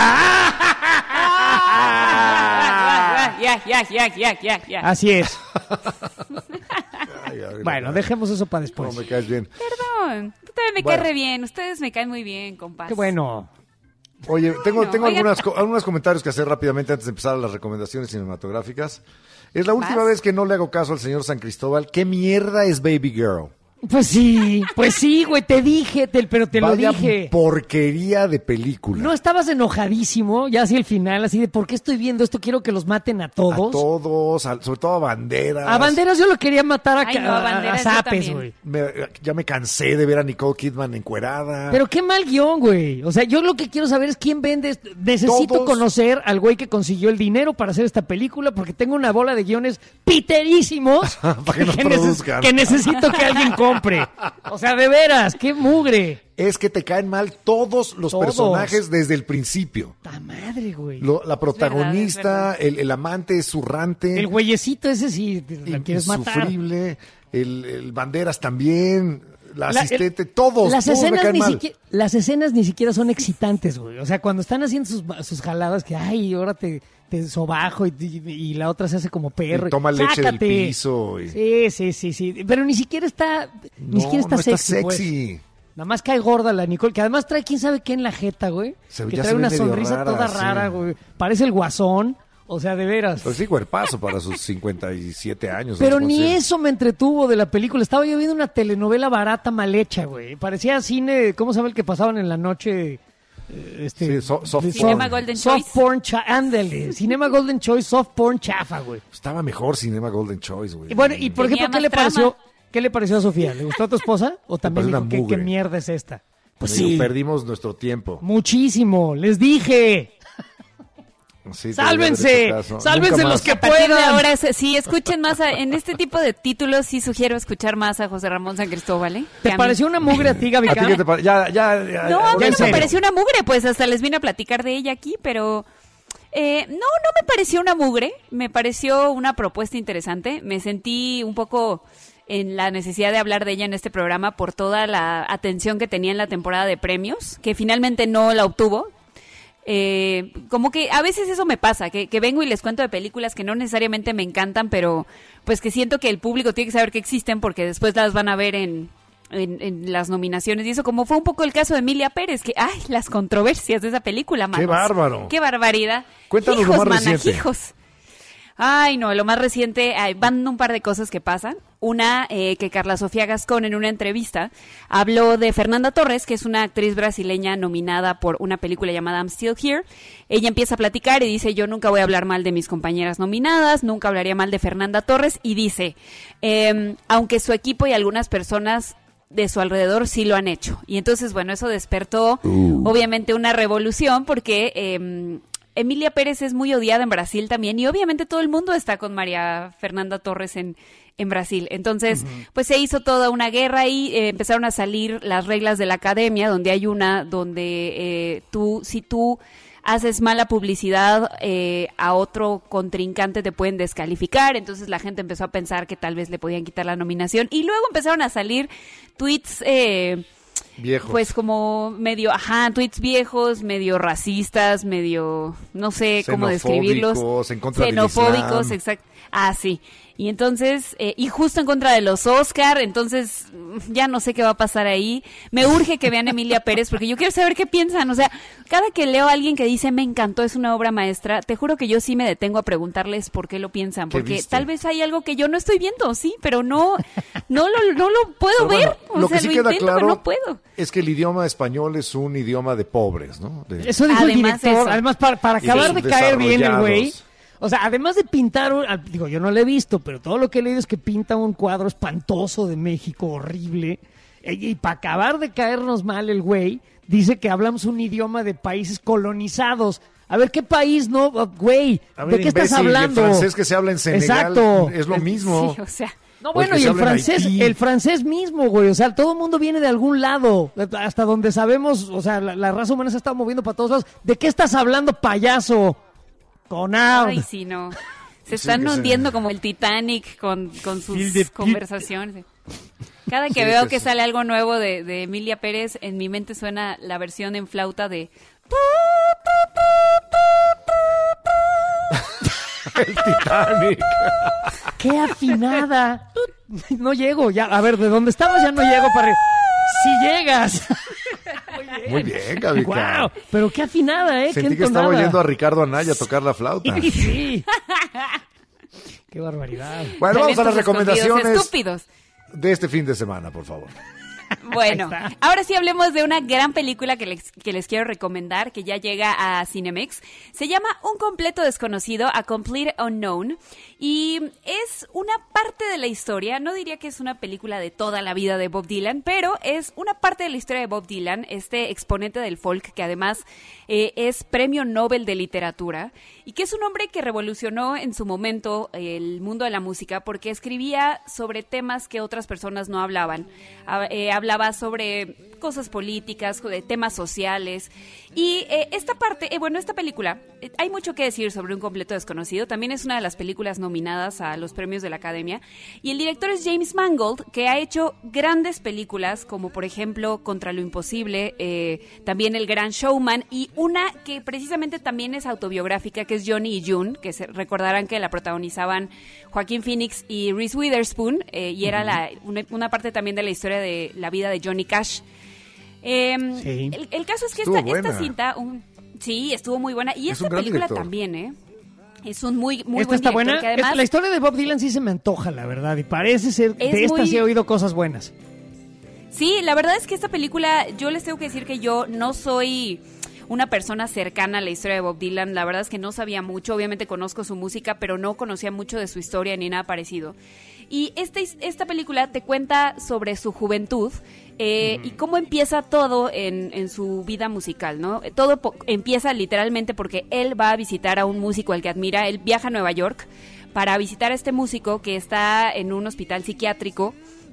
¡Ah! Ya. Así es. Ay, Gabriela, Bueno, dejemos eso para después. No me caes bien. Perdón. Tú también me Bueno. caes re bien. Ustedes me caen muy bien, compas. Qué bueno. Oye, tengo Oigan. algunos comentarios que hacer rápidamente antes de empezar a las recomendaciones cinematográficas. Es la última ¿Vas? vez que no le hago caso al señor San Cristóbal. ¿Qué mierda es Baby Girl? Pues sí, güey, te dije, pero te Vaya lo dije. porquería de película. ¿No estabas enojadísimo ya hacia el final, así de por qué estoy viendo esto? Quiero que los maten a todos. A todos, sobre todo a Banderas. A Banderas yo lo quería matar Ay, no, a Banderas yo zapes, también. güey. Ya me cansé de ver a Nicole Kidman encuerada. Pero qué mal guión, güey. O sea, yo lo que quiero saber es quién vende esto. Necesito Todos. conocer al güey que consiguió el dinero para hacer esta película porque tengo una bola de guiones piterísimos Para que nos produzcan. que necesito que alguien compre. O sea, de veras, qué mugre. Es que te caen mal todos los Todos. personajes desde el principio. ¡Ta madre, güey! La protagonista, es verdad. el amante zurrante, El güeyecito ese sí, la quieres matar. insufrible, el Banderas también. la asistente, todos las me escenas caen mal. las escenas ni siquiera son excitantes, güey. O sea, cuando están haciendo sus jaladas, que ay, ahora te sobajo y la otra se hace como perro. Y toma leche del ¡Sácate! piso. Sí. Pero ni siquiera está sexy. Pues. Nada más cae gorda la Nicole, que además trae quién sabe qué en la jeta, güey. Que trae una sonrisa toda rara, güey. Parece el Guasón. O sea, de veras. Pues sí, cuerpazo para sus 57 años. Pero ni eso me entretuvo de la película. Estaba yo viendo una telenovela barata mal hecha, güey. Parecía cine, ¿cómo se llama el que pasaban en la noche? Cinema Golden Choice. Soft porn, ándale. Cinema Golden Choice, soft porn chafa, güey. Estaba mejor Cinema Golden Choice, güey. Y bueno, y por ejemplo, ¿qué le pareció a Sofía? ¿Le gustó a tu esposa? ¿O también Me dijo pareció qué mierda es esta? Pues Me dijo, sí. perdimos nuestro tiempo. Muchísimo, les dije. Sí, ¡Sálvense! ¡Sálvense los que A partir de puedan! ahora, sí, escuchen más. En este tipo de títulos sí sugiero escuchar más a José Ramón San Cristóbal, ¿eh? ¿Te pareció una mugre a ti, Gaby? ¿A ti qué te ya, No, a mí en no me serio. pareció una mugre, pues hasta les vine a platicar de ella aquí, pero no me pareció una mugre, me pareció una propuesta interesante, me sentí un poco en la necesidad de hablar de ella en este programa por toda la atención que tenía en la temporada de premios, que finalmente no la obtuvo. Como que a veces eso me pasa, que vengo y les cuento de películas que no necesariamente me encantan, pero pues que siento que el público tiene que saber que existen porque después las van a ver en las nominaciones. Y eso como fue un poco el caso de Emilia Pérez, que ¡ay! Las controversias de esa película, manos. ¡Qué bárbaro! ¡Qué barbaridad! Cuéntanos lo más reciente. Manajijos. Ay, no, lo más reciente, van un par de cosas que pasan. Una, que Carla Sofía Gascón en una entrevista habló de Fernanda Torres, que es una actriz brasileña nominada por una película llamada I'm Still Here. Ella empieza a platicar y dice, yo nunca voy a hablar mal de mis compañeras nominadas, nunca hablaría mal de Fernanda Torres. Y dice, aunque su equipo y algunas personas de su alrededor sí lo han hecho. Y entonces, bueno, eso despertó obviamente una revolución porque Emilia Pérez es muy odiada en Brasil también y obviamente todo el mundo está con María Fernanda Torres en Brasil. Entonces, pues se hizo toda una guerra y empezaron a salir las reglas de la academia, donde hay una donde si tú haces mala publicidad a otro contrincante te pueden descalificar. Entonces la gente empezó a pensar que tal vez le podían quitar la nominación y luego empezaron a salir tweets viejos. Pues como medio, tweets viejos, medio racistas, medio, no sé cómo describirlos. En contra xenofóbicos, del Islam. exacto. Sí. Y entonces, y justo en contra de los Oscar, entonces ya no sé qué va a pasar ahí. Me urge que vean Emilia Pérez porque yo quiero saber qué piensan. O sea, cada que leo a alguien que dice me encantó, es una obra maestra, te juro que yo sí me detengo a preguntarles por qué lo piensan. Porque tal vez hay algo que yo no estoy viendo, sí, pero no lo puedo ver. O lo sea, que sí lo queda intento, claro pero no puedo. es que el idioma español es un idioma de pobres, ¿no? Eso dijo Además el director. eso. Además, para acabar de caer bien el güey. Desarrollados. O sea, además de pintar, digo, yo no lo he visto, pero todo lo que he leído es que pinta un cuadro espantoso de México, horrible. Y para acabar de caernos mal el güey, dice que hablamos un idioma de países colonizados. A ver, ¿qué país no, güey? ¿De qué estás hablando? El francés que se habla en Senegal Exacto. es lo mismo. Sí, o sea. No, O bueno, el que y se habla en Haití. el francés mismo, güey. O sea, todo el mundo viene de algún lado. Hasta donde sabemos, o sea, la raza humana se está moviendo para todos lados. ¿De qué estás hablando, payaso? Ay, sí, no. Se están hundiendo como el Titanic con sus conversaciones. Cada que veo que sale algo nuevo de Emilia Pérez, en mi mente suena la versión en flauta de... El Titanic. ¡Qué afinada! No llego, ya. A ver, ¿de dónde estabas? Ya no llego para... ¡Sí llegas! Muy bien, Gaby. ¡Wow! Pero qué afinada, ¿eh? Sentí qué que estaba entonada. oyendo a Ricardo Anaya tocar la flauta. Sí. ¡Qué barbaridad! Bueno, vamos a las Talentos escondidos, recomendaciones estúpidos. de este fin de semana, por favor. Bueno, ahora sí hablemos de una gran película que les quiero recomendar, que ya llega a Cinemex. Se llama Un completo desconocido, A Complete Unknown, y es una parte de la historia. No diría que es una película de toda la vida de Bob Dylan, pero es una parte de la historia de Bob Dylan, este exponente del folk que además es Premio Nobel de Literatura, y que es un hombre que revolucionó en su momento el mundo de la música porque escribía sobre temas que otras personas no hablaban. Hablaba hablaba sobre cosas políticas, de temas sociales. Y esta película, hay mucho que decir sobre Un completo desconocido. También es una de las películas nominadas a los premios de la Academia. Y el director es James Mangold, que ha hecho grandes películas, como por ejemplo Contra lo imposible, también El gran showman, y una que precisamente también es autobiográfica, que es Johnny y June, que recordarán que la protagonizaban Joaquín Phoenix y Reese Witherspoon, y era una parte también de la historia de la vida de Johnny Cash. Sí. El caso es que esta cinta, sí, estuvo muy buena. Y esta película director. También, es un muy buen ¿Esta está director, buena? que además, la historia de Bob Dylan sí se me antoja, la verdad, y parece ser, de esta sí he oído cosas buenas. Sí, la verdad es que esta película, yo les tengo que decir que yo no soy una persona cercana a la historia de Bob Dylan. La verdad es que no sabía mucho. Obviamente conozco su música, pero no conocía mucho de su historia ni nada parecido. Y esta película te cuenta sobre su juventud y cómo empieza todo en su vida musical, ¿no? Todo empieza literalmente porque él va a visitar a un músico al que admira. Él viaja a Nueva York para visitar a este músico que está en un hospital psiquiátrico.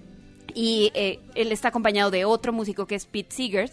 Y él está acompañado de otro músico que es Pete Seeger,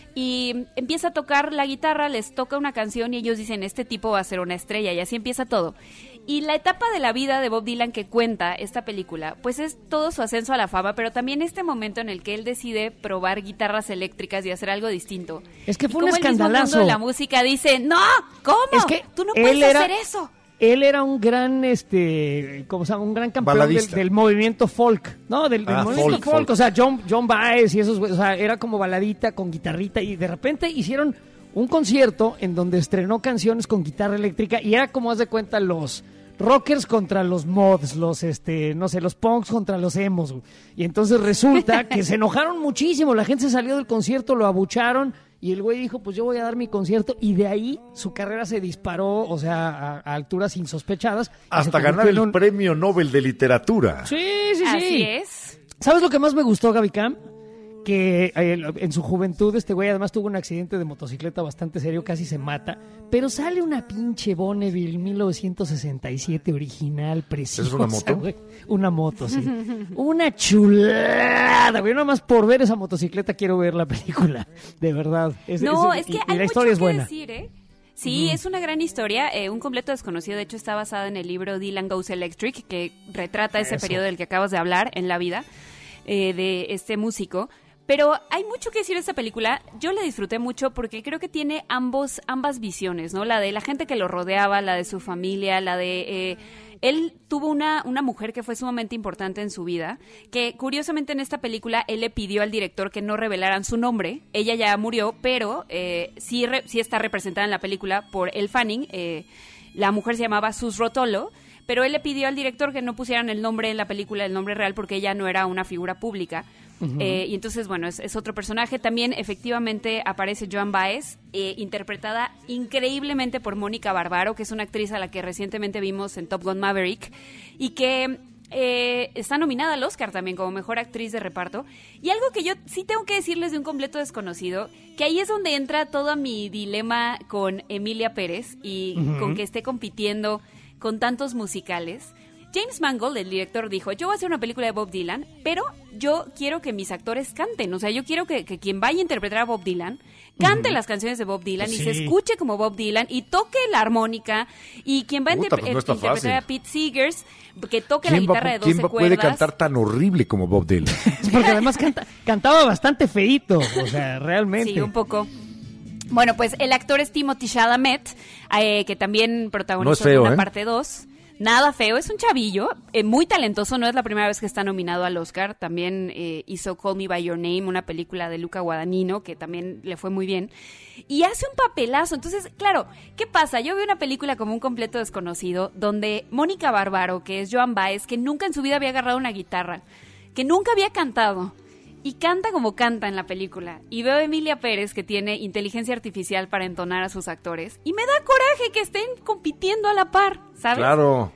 y empieza a tocar la guitarra, les toca una canción y ellos dicen, este tipo va a ser una estrella, y así empieza todo. Y la etapa de la vida de Bob Dylan que cuenta esta película, pues es todo su ascenso a la fama, pero también este momento en el que él decide probar guitarras eléctricas y hacer algo distinto. Es que fue un escandalazo. El mismo mundo de la música dice, no, ¿cómo? Es que tú no puedes hacer eso. Él era un gran, ¿cómo se llama? Un gran campeón del movimiento folk, ¿no? Del movimiento folk. O sea, John Baez y esos, o sea, era como baladita con guitarrita, y de repente hicieron un concierto en donde estrenó canciones con guitarra eléctrica, y era como, haz de cuenta, los rockers contra los mods, los punks contra los emos. Y entonces resulta que se enojaron muchísimo, la gente se salió del concierto, lo abucharon. Y el güey dijo, pues yo voy a dar mi concierto, y de ahí su carrera se disparó, o sea, a alturas insospechadas. Hasta ganar el Premio Nobel de Literatura. Sí. Así es. ¿Sabes lo que más me gustó, Gaby Cam? Que en su juventud este güey además tuvo un accidente de motocicleta bastante serio, casi se mata, pero sale una pinche Bonneville 1967 original, preciosa. ¿Es una moto? Güey. Una moto, sí. Una chulada, güey. Nada más por ver esa motocicleta quiero ver la película, de verdad. Es que hay la historia es buena. Decir, ¿eh? Sí, es una gran historia. Un completo desconocido, de hecho, está basada en el libro Dylan Goes Electric, que retrata ese periodo del que acabas de hablar en la vida de este músico. Pero hay mucho que decir de esta película. Yo la disfruté mucho porque creo que tiene ambas visiones, ¿no? La de la gente que lo rodeaba, la de su familia, la de... él tuvo una mujer que fue sumamente importante en su vida, que curiosamente en esta película él le pidió al director que no revelaran su nombre. Ella ya murió, pero sí está representada en la película por Elle Fanning. La mujer se llamaba Sus Rotolo, pero él le pidió al director que no pusieran el nombre en la película, el nombre real, porque ella no era una figura pública. Y entonces, bueno, es otro personaje. También, efectivamente, aparece Joan Baez, interpretada increíblemente por Mónica Barbaro, que es una actriz a la que recientemente vimos en Top Gun Maverick, y que está nominada al Oscar también como Mejor Actriz de Reparto. Y algo que yo sí tengo que decirles de Un completo desconocido, que ahí es donde entra todo mi dilema con Emilia Pérez y con que esté compitiendo con tantos musicales. James Mangold, el director, dijo, yo voy a hacer una película de Bob Dylan, pero yo quiero que mis actores canten. O sea, yo quiero que quien vaya a interpretar a Bob Dylan cante las canciones de Bob Dylan y se escuche como Bob Dylan y toque la armónica. Y quien va a interpretar a Pete Seeger, que toque la guitarra de 12 cuerdas. ¿Quién puede cantar tan horrible como Bob Dylan? Porque además cantaba bastante feíto, o sea, realmente. Sí, un poco. Bueno, pues el actor es Timothée Chalamet, que también protagonizó una parte 2. Nada feo, es un chavillo, muy talentoso, no es la primera vez que está nominado al Oscar. También hizo Call Me By Your Name, una película de Luca Guadagnino, que también le fue muy bien. Y hace un papelazo. Entonces, claro, ¿qué pasa? Yo veo una película como Un completo desconocido, donde Mónica Barbaro, que es Joan Baez, que nunca en su vida había agarrado una guitarra, que nunca había cantado, y canta como canta en la película. Y veo a Emilia Pérez, que tiene inteligencia artificial para entonar a sus actores. Y me da coraje que estén compitiendo a la par, ¿sabes? Claro.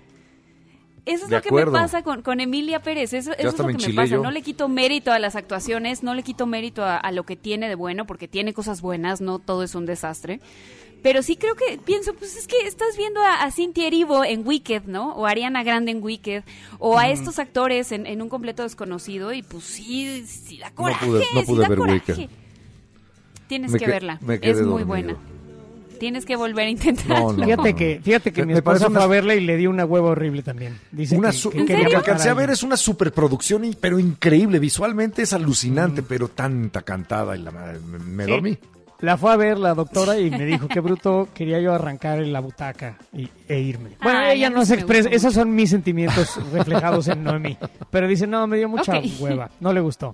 Eso es lo que me pasa con Emilia Pérez. Eso es lo que me pasa. No le quito mérito a las actuaciones, no le quito mérito a lo que tiene de bueno, porque tiene cosas buenas, no todo es un desastre. Pero sí creo que pienso, pues es que estás viendo a Cynthia Erivo en Wicked, ¿no? O a Ariana Grande en Wicked, o a estos actores en Un completo desconocido, y pues sí da coraje. No pude ver coraje. Wicked. Tienes que verla, es muy buena. Tienes que volver a intentarlo. No. Fíjate que mi esposa fue a verla y le dio una hueva horrible también. Dice lo que que alcancé a ver es una superproducción, pero increíble. Visualmente es alucinante, pero tanta cantada. Y me dormí. La fue a ver la doctora y me dijo, qué bruto, quería yo arrancar en la butaca e irme. Bueno, ella no se expresa, esos son mis sentimientos reflejados en Noemí. Pero dice, no, me dio mucha hueva, no le gustó.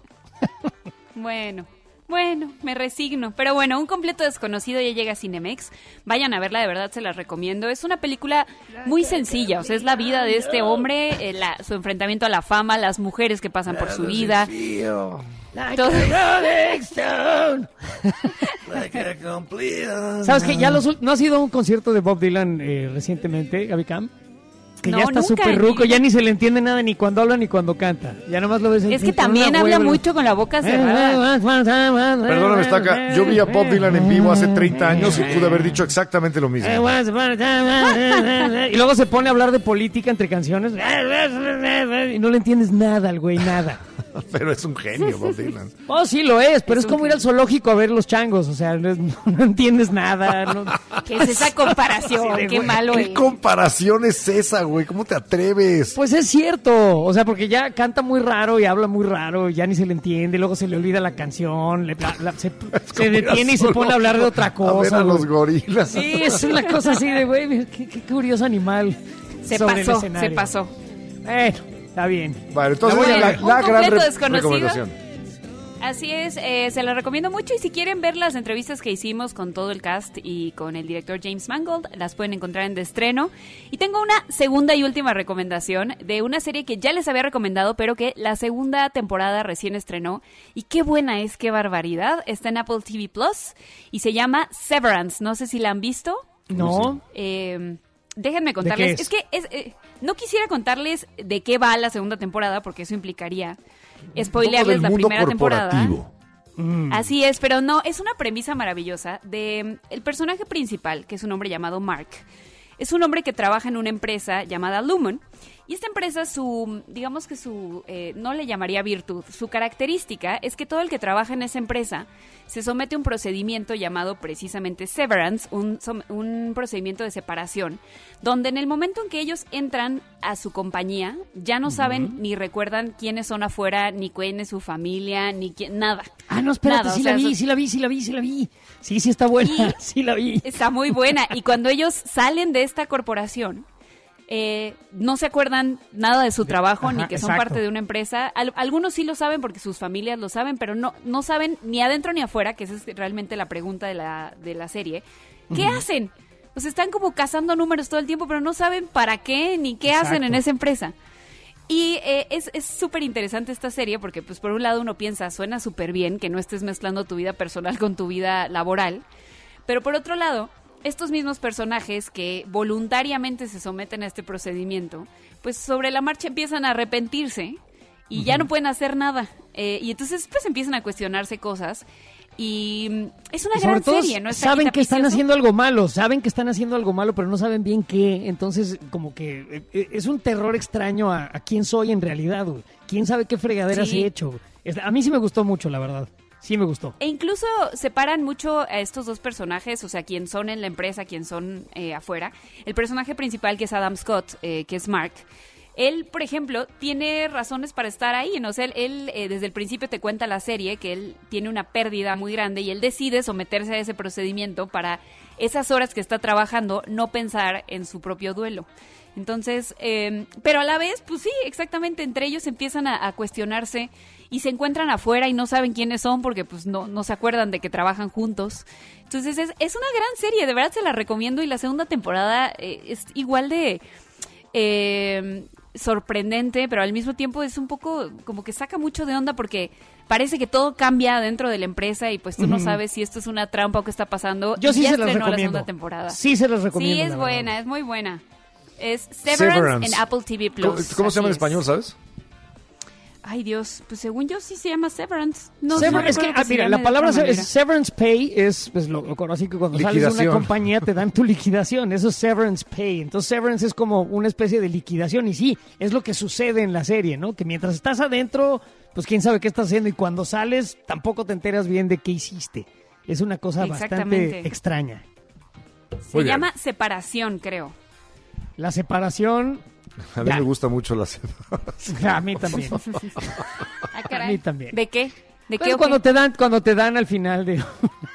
Bueno, me resigno. Pero bueno, Un completo desconocido ya llega a Cinemex. Vayan a verla, de verdad se las recomiendo. Es una película muy sencilla, o sea, es la vida de este hombre, su enfrentamiento a la fama, las mujeres que pasan por su vida. Todo. ¿Sabes qué? ¿No has ido a un concierto de Bob Dylan recientemente, Gaby Cam? Que no, ya está súper ruco, ya ni se le entiende nada ni cuando habla ni cuando canta. Ya nomás lo ves. Es que también habla mucho con la boca cerrada. Perdóname, Estaca, yo vi a Bob Dylan en vivo hace 30 años y pude haber dicho exactamente lo mismo. Y luego se pone a hablar de política entre canciones y no le entiendes nada al güey, nada. Pero es un genio, Bob Dylan. Oh, sí lo es, pero es como ir al zoológico a ver los changos, o sea, no entiendes nada. No. ¿Qué es esa comparación? Sí, qué malo es. ¿Qué comparación es esa, güey? ¿Cómo te atreves? Pues es cierto, o sea, porque ya canta muy raro y habla muy raro, ya ni se le entiende, luego se le olvida la canción, se detiene y se pone a hablar de otra cosa. A ver a los gorilas. Sí, es una cosa así de, güey, qué curioso animal. Se pasó. Bueno, está bien. Vale, entonces la gran recomendación. Así es, se la recomiendo mucho, y si quieren ver las entrevistas que hicimos con todo el cast y con el director James Mangold, las pueden encontrar en De Estreno. Y tengo una segunda y última recomendación de una serie que ya les había recomendado, pero que la segunda temporada recién estrenó, y qué buena es, qué barbaridad. Está en Apple TV Plus y se llama Severance. No sé si la han visto. No. Déjenme contarles. Es que no quisiera contarles de qué va la segunda temporada, porque eso implicaría spoilearles la primera temporada. Así es, pero no, es una premisa maravillosa de el personaje principal, que es un hombre llamado Mark. Es un hombre que trabaja en una empresa llamada Lumon, y esta empresa, no le llamaría virtud, su característica es que todo el que trabaja en esa empresa se somete a un procedimiento llamado precisamente severance, un procedimiento de separación, donde en el momento en que ellos entran a su compañía, ya no saben ni recuerdan quiénes son afuera, ni quién es su familia, ni quién, nada. Ah, no, espérate, nada, sí la vi. Sí, está buena, sí la vi. Está muy buena, y cuando ellos salen de esta corporación, no se acuerdan nada de su trabajo, ni que son parte de una empresa. Algunos sí lo saben porque sus familias lo saben, pero no saben ni adentro ni afuera, que esa es realmente la pregunta de la serie. ¿Qué hacen? Pues están como cazando números todo el tiempo, pero no saben para qué ni qué hacen en esa empresa. Y es súper interesante esta serie porque, pues, por un lado uno piensa, suena súper bien que no estés mezclando tu vida personal con tu vida laboral, pero por otro lado, estos mismos personajes que voluntariamente se someten a este procedimiento, pues sobre la marcha empiezan a arrepentirse y ya no pueden hacer nada. Y entonces pues empiezan a cuestionarse cosas. Y es una gran serie, ¿no? Saben que están haciendo algo malo, pero no saben bien qué. Entonces, como que es un terror extraño a quién soy en realidad, güey. ¿Quién sabe qué fregaderas he hecho, güey? A mí sí me gustó mucho, la verdad. Sí me gustó. E incluso separan mucho a estos dos personajes, o sea, quién son en la empresa, quién son afuera. El personaje principal, que es Adam Scott, que es Mark, él, por ejemplo, tiene razones para estar ahí, ¿no? O sea, él desde el principio te cuenta la serie que él tiene una pérdida muy grande y él decide someterse a ese procedimiento para esas horas que está trabajando no pensar en su propio duelo. Entonces, pero a la vez, pues sí, exactamente, entre ellos empiezan a cuestionarse y se encuentran afuera y no saben quiénes son porque pues no se acuerdan de que trabajan juntos. Entonces es una gran serie, de verdad se la recomiendo, y la segunda temporada es igual de sorprendente, pero al mismo tiempo es un poco como que saca mucho de onda porque parece que todo cambia dentro de la empresa y pues tú no sabes si esto es una trampa o qué está pasando. Yo sí ya se las recomiendo. La segunda temporada. Sí se las recomiendo. Sí, es buena, es muy buena. Es Severance en Apple TV Plus. ¿Cómo se llama en español, sabes? Ay, Dios, pues según yo sí se llama Severance. No, Es que, mira, la palabra es Severance Pay, es pues lo así que cuando sales de una compañía te dan tu liquidación, eso es Severance Pay. Entonces Severance es como una especie de liquidación y sí, es lo que sucede en la serie, ¿no? Que mientras estás adentro, pues quién sabe qué estás haciendo y cuando sales tampoco te enteras bien de qué hiciste. Es una cosa bastante extraña. Se llama separación, creo. La separación... A mí me gusta mucho la separación. A mí también. A mí también. ¿De qué? ¿De pues qué? Cuando te dan al final de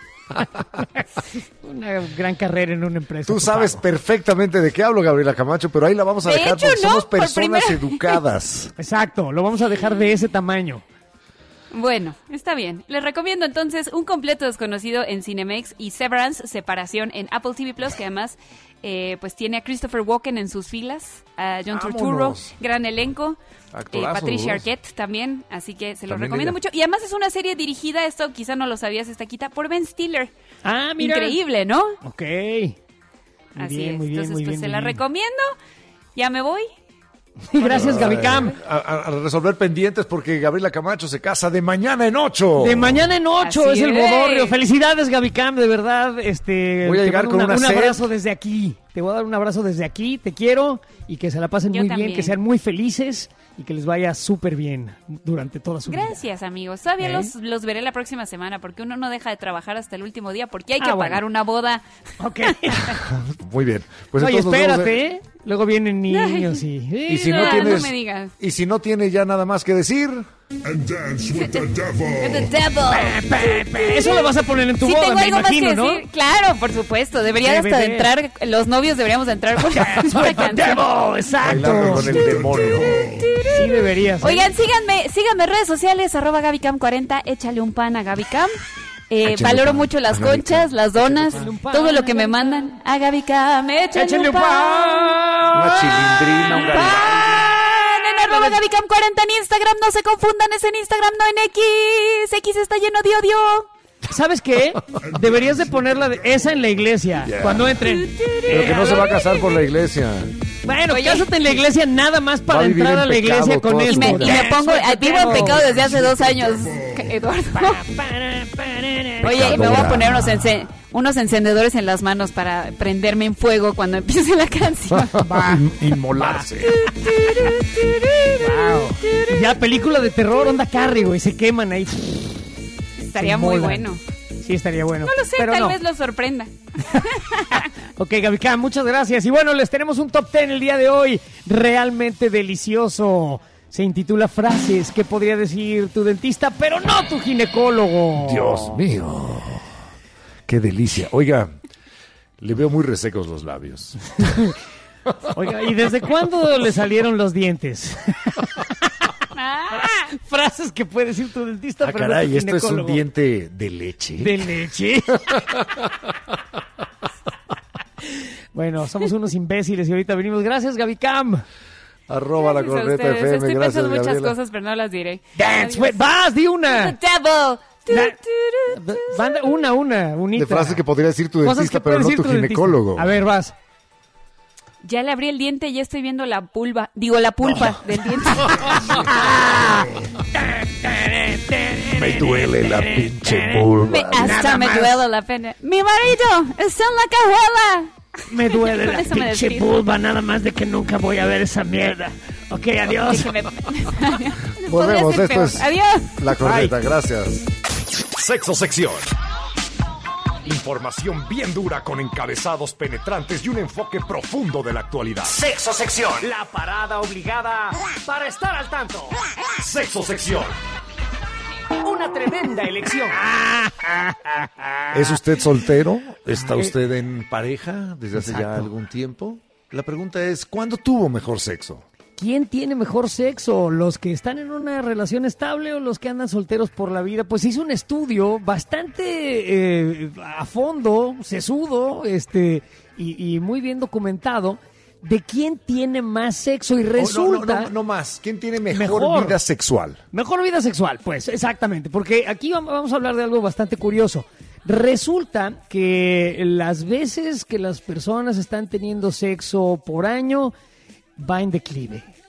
una gran carrera en una empresa. Tú sabes perfectamente de qué hablo, Gabriela Camacho, pero ahí la vamos a dejar porque somos personas educadas. Exacto, lo vamos a dejar de ese tamaño. Bueno, está bien. Les recomiendo entonces Un completo desconocido en Cinemex y Severance, separación en Apple TV Plus, que además pues tiene a Christopher Walken en sus filas, a John Turturro, gran elenco, Patricia Arquette también, así que se los recomiendo mucho. Y además es una serie dirigida, esto quizá no lo sabías, por Ben Stiller. Ah, mira. Increíble, ¿no? Ok. Así es. Entonces, pues se la recomiendo. Ya me voy. Gracias, Gaby Cam. A resolver pendientes porque Gabriela Camacho se casa de mañana en 8. De mañana en 8 Así es el bodorrio. Felicidades, Gaby Cam, de verdad. Voy a llegar con un abrazo desde aquí. Te voy a dar un abrazo desde aquí. Te quiero y que se la pasen muy bien, que sean muy felices y que les vaya súper bien durante toda su vida. Gracias, amigos. Todavía los veré la próxima semana porque uno no deja de trabajar hasta el último día porque hay que pagar una boda. Ok. Muy bien. Pues oye, espérate, luego vienen niños y si no tienes, no me digas. Y si no tienes ya nada más que decir. And dance with the devil. The devil. Eso lo vas a poner en tu boda, tengo me algo imagino, más que ¿no? decir. Claro, por supuesto. Debería hasta de entrar, los novios deberíamos de entrar con una canción. Devil, exacto. Bailando con el demonio. Sí deberías. Oigan, síganme en redes sociales, @GabyCam40, échale un pan a GabyCam. Valoro mucho las conchas, las donas, todo lo que me mandan. A GabyCam, échale un pan. Una chilindrina, un pan. En @GabyCam40 en Instagram, no se confundan, es en Instagram, no en X. X está lleno de odio. ¿Sabes qué? Deberías de ponerla esa en la iglesia, cuando entren. Pero que no se va a casar por la iglesia. Bueno, cásate en la iglesia nada más para entrar a la iglesia con él. Y me pongo, vivo en pecado desde hace 2 años, Eduardo. Oye, me voy a poner unos encendedores en las manos para prenderme en fuego cuando empiece la canción. Va a inmolarse. Wow. Ya película de terror, onda Carrie, güey, se queman ahí. Estaría muy bueno. Sí, estaría bueno. No lo sé, tal vez lo sorprenda. Ok, Gaby Cam, muchas gracias. Y bueno, les tenemos un top 10 el día de hoy. Realmente delicioso. Se intitula Frases que podría decir tu dentista, pero no tu ginecólogo. Dios mío. Qué delicia. Oiga, le veo muy resecos los labios. Oiga, ¿y desde cuándo le salieron los dientes? Frases que puede decir tu dentista, pero caray, no tu esto es un ginecólogo. diente de leche. ¿De leche? Bueno, somos unos imbéciles y ahorita venimos. Gracias, Gaby Cam. ¡La corneta FM! Estoy Gracias, pensando muchas Gabriela. cosas, pero no las diré. Dance, vas, di una. The devil. Banda, una, unita. De frases que podría decir tu Cosas dentista, que pero puede no decir tu dentista. ginecólogo. A ver, vas. Ya le abrí el diente y ya estoy viendo la pulpa del diente. Me duele la pinche vulva. Hasta me duele la pena. Mi marido está en la cajuela. Me duele Con la eso me pinche despido. vulva, nada más de que nunca voy a ver esa mierda. Ok, adiós. Volvemos, esto es Adiós. La Corneta, gracias. Sexo sección. Información bien dura con encabezados penetrantes y un enfoque profundo de la actualidad. Sexo sección. La parada obligada para estar al tanto. Sexo sección. Una tremenda elección. ¿Es usted soltero? ¿Está usted en pareja desde hace ya algún tiempo? La pregunta es, ¿cuándo tuvo mejor sexo? ¿Quién tiene mejor sexo? ¿Los que están en una relación estable o los que andan solteros por la vida? Pues hizo un estudio bastante a fondo, sesudo, y muy bien documentado de quién tiene más sexo y resulta... No más. ¿Quién tiene mejor vida sexual? Mejor vida sexual, pues, exactamente. Porque aquí vamos a hablar de algo bastante curioso. Resulta que las veces que las personas están teniendo sexo por año va en declive.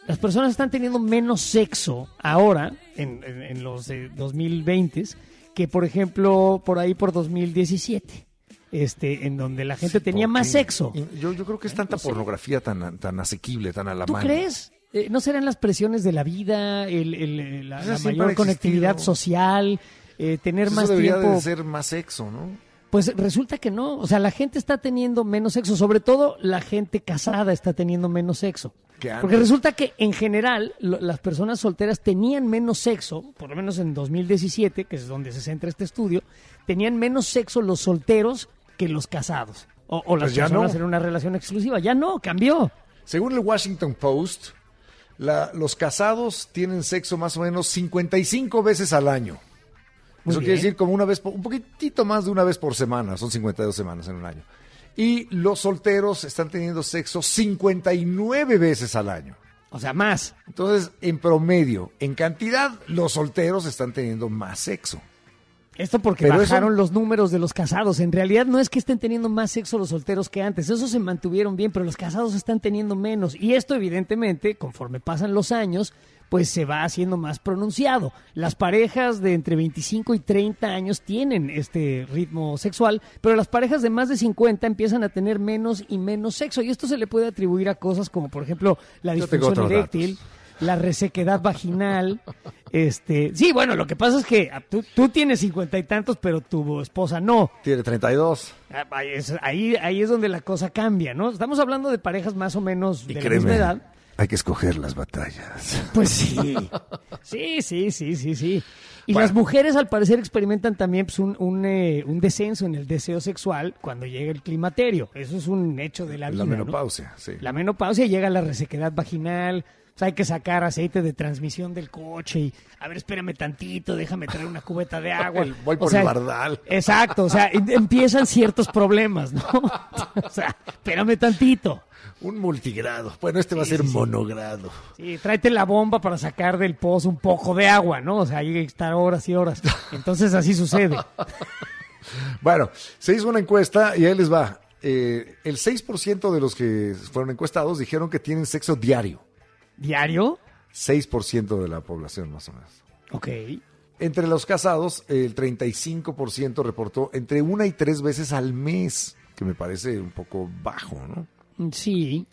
las personas están teniendo menos sexo ahora, en los 2020, que por ejemplo, por ahí por 2017. En donde la gente tenía más sexo. Yo creo que es tanta pornografía tan asequible, tan a la mano. ¿Tú crees? ¿No serán las presiones de la vida, la mayor conectividad social, tener eso más debería tiempo? De ser más sexo, ¿no? Pues resulta que no. O sea, la gente está teniendo menos sexo. Sobre todo la gente casada está teniendo menos sexo. Porque resulta que en general las personas solteras tenían menos sexo, por lo menos en 2017, que es donde se centra este estudio, tenían menos sexo los solteros que los casados. O las personas en una relación exclusiva. Ya no, cambió. Según el Washington Post, los casados tienen sexo más o menos 55 veces al año. Eso quiere decir como un poquitito más de una vez por semana. Son 52 semanas en un año. Y los solteros están teniendo sexo 59 veces al año. O sea, más. Entonces, en promedio, en cantidad, los solteros están teniendo más sexo. Esto porque bajaron los números de los casados. En realidad no es que estén teniendo más sexo los solteros que antes. Esos se mantuvieron bien, pero los casados están teniendo menos. Y esto, evidentemente, conforme pasan los años, pues se va haciendo más pronunciado. Las parejas de entre 25 y 30 años tienen este ritmo sexual, pero las parejas de más de 50 empiezan a tener menos y menos sexo. Y esto se le puede atribuir a cosas como, por ejemplo, la disfunción eréctil, la resequedad vaginal. Sí, bueno, lo que pasa es que tú tienes 50 y tantos, pero tu esposa no. Tiene 32. Ahí es donde la cosa cambia, ¿no? Estamos hablando de parejas más o menos de la misma edad. Hay que escoger las batallas. Pues sí. Sí. Y las mujeres, al parecer, experimentan también pues, un descenso en el deseo sexual cuando llega el climaterio. Eso es un hecho de la vida, La menopausia, ¿no? sí. La menopausia, llega la resequedad vaginal. O sea, hay que sacar aceite de transmisión del coche y, a ver, espérame tantito, déjame traer una cubeta de agua. Voy por el bardal. Exacto, o sea, empiezan ciertos problemas, ¿no? O sea, espérame tantito. Un multigrado. Bueno, va a ser monogrado. Sí, tráete la bomba para sacar del pozo un poco de agua, ¿no? O sea, hay que estar horas y horas. Entonces, así sucede. Bueno, se hizo una encuesta y ahí les va. El 6% de los que fueron encuestados dijeron que tienen sexo diario. ¿Diario? 6% de la población, más o menos. Ok. Entre los casados, el 35% reportó entre 1 y 3 veces al mes, que me parece un poco bajo, ¿no? Sí.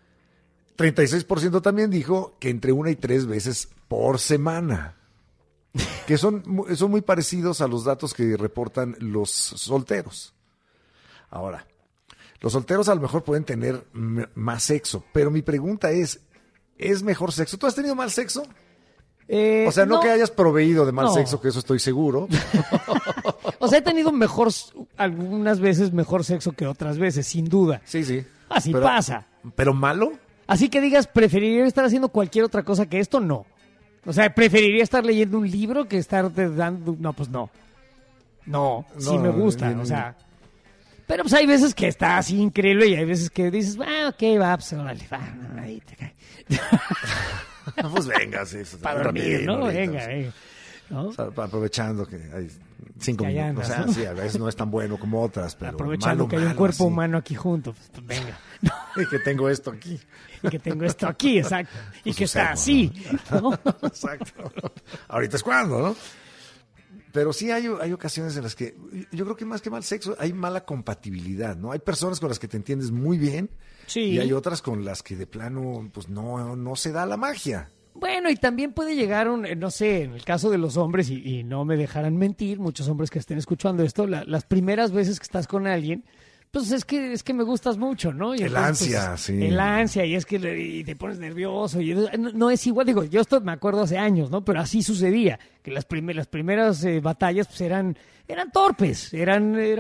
36% también dijo que entre 1 y 3 veces por semana, que son muy parecidos a los datos que reportan los solteros. Ahora, los solteros a lo mejor pueden tener más sexo, pero mi pregunta ¿es mejor sexo? ¿Tú has tenido mal sexo? O sea, no que hayas proveído de mal sexo, que eso estoy seguro. O sea, he tenido algunas veces mejor sexo que otras veces, sin duda. Sí. Así pasa. ¿Pero malo? Así que digas, preferiría estar haciendo cualquier otra cosa que esto, no. O sea, preferiría estar leyendo un libro que estar dando... No, pues no. No, sí me gusta, o sea... Pero pues hay veces que está así increíble y hay veces que dices, ok, va, pues órale, va, ahí te cae. Pues venga, sí. Para dormir, ¿no? Venga. ¿No? O sea, aprovechando que hay 5 minutos. Andas, o sea, ¿no? sí, a veces no es tan bueno como otras, pero aprovechando que hay un cuerpo humano aquí junto, pues venga. Y que tengo esto aquí. Y que tengo esto aquí, exacto. Y que está así, ¿no? Exacto. Ahorita es cuando, ¿no? Pero sí hay ocasiones en las que yo creo que más que mal sexo hay mala compatibilidad, ¿no? Hay personas con las que te entiendes muy bien y hay otras con las que de plano pues no se da la magia. Bueno, y también puede llegar no sé, en el caso de los hombres, y no me dejarán mentir, muchos hombres que estén escuchando esto, las primeras veces que estás con alguien, pues es que me gustas mucho, ¿no? Y el entonces, ansia, pues, sí. El ansia, y es que y te pones nervioso, y no es igual, digo, yo esto me acuerdo hace años, ¿no? Pero así sucedía, que las primeras batallas pues eran torpes, no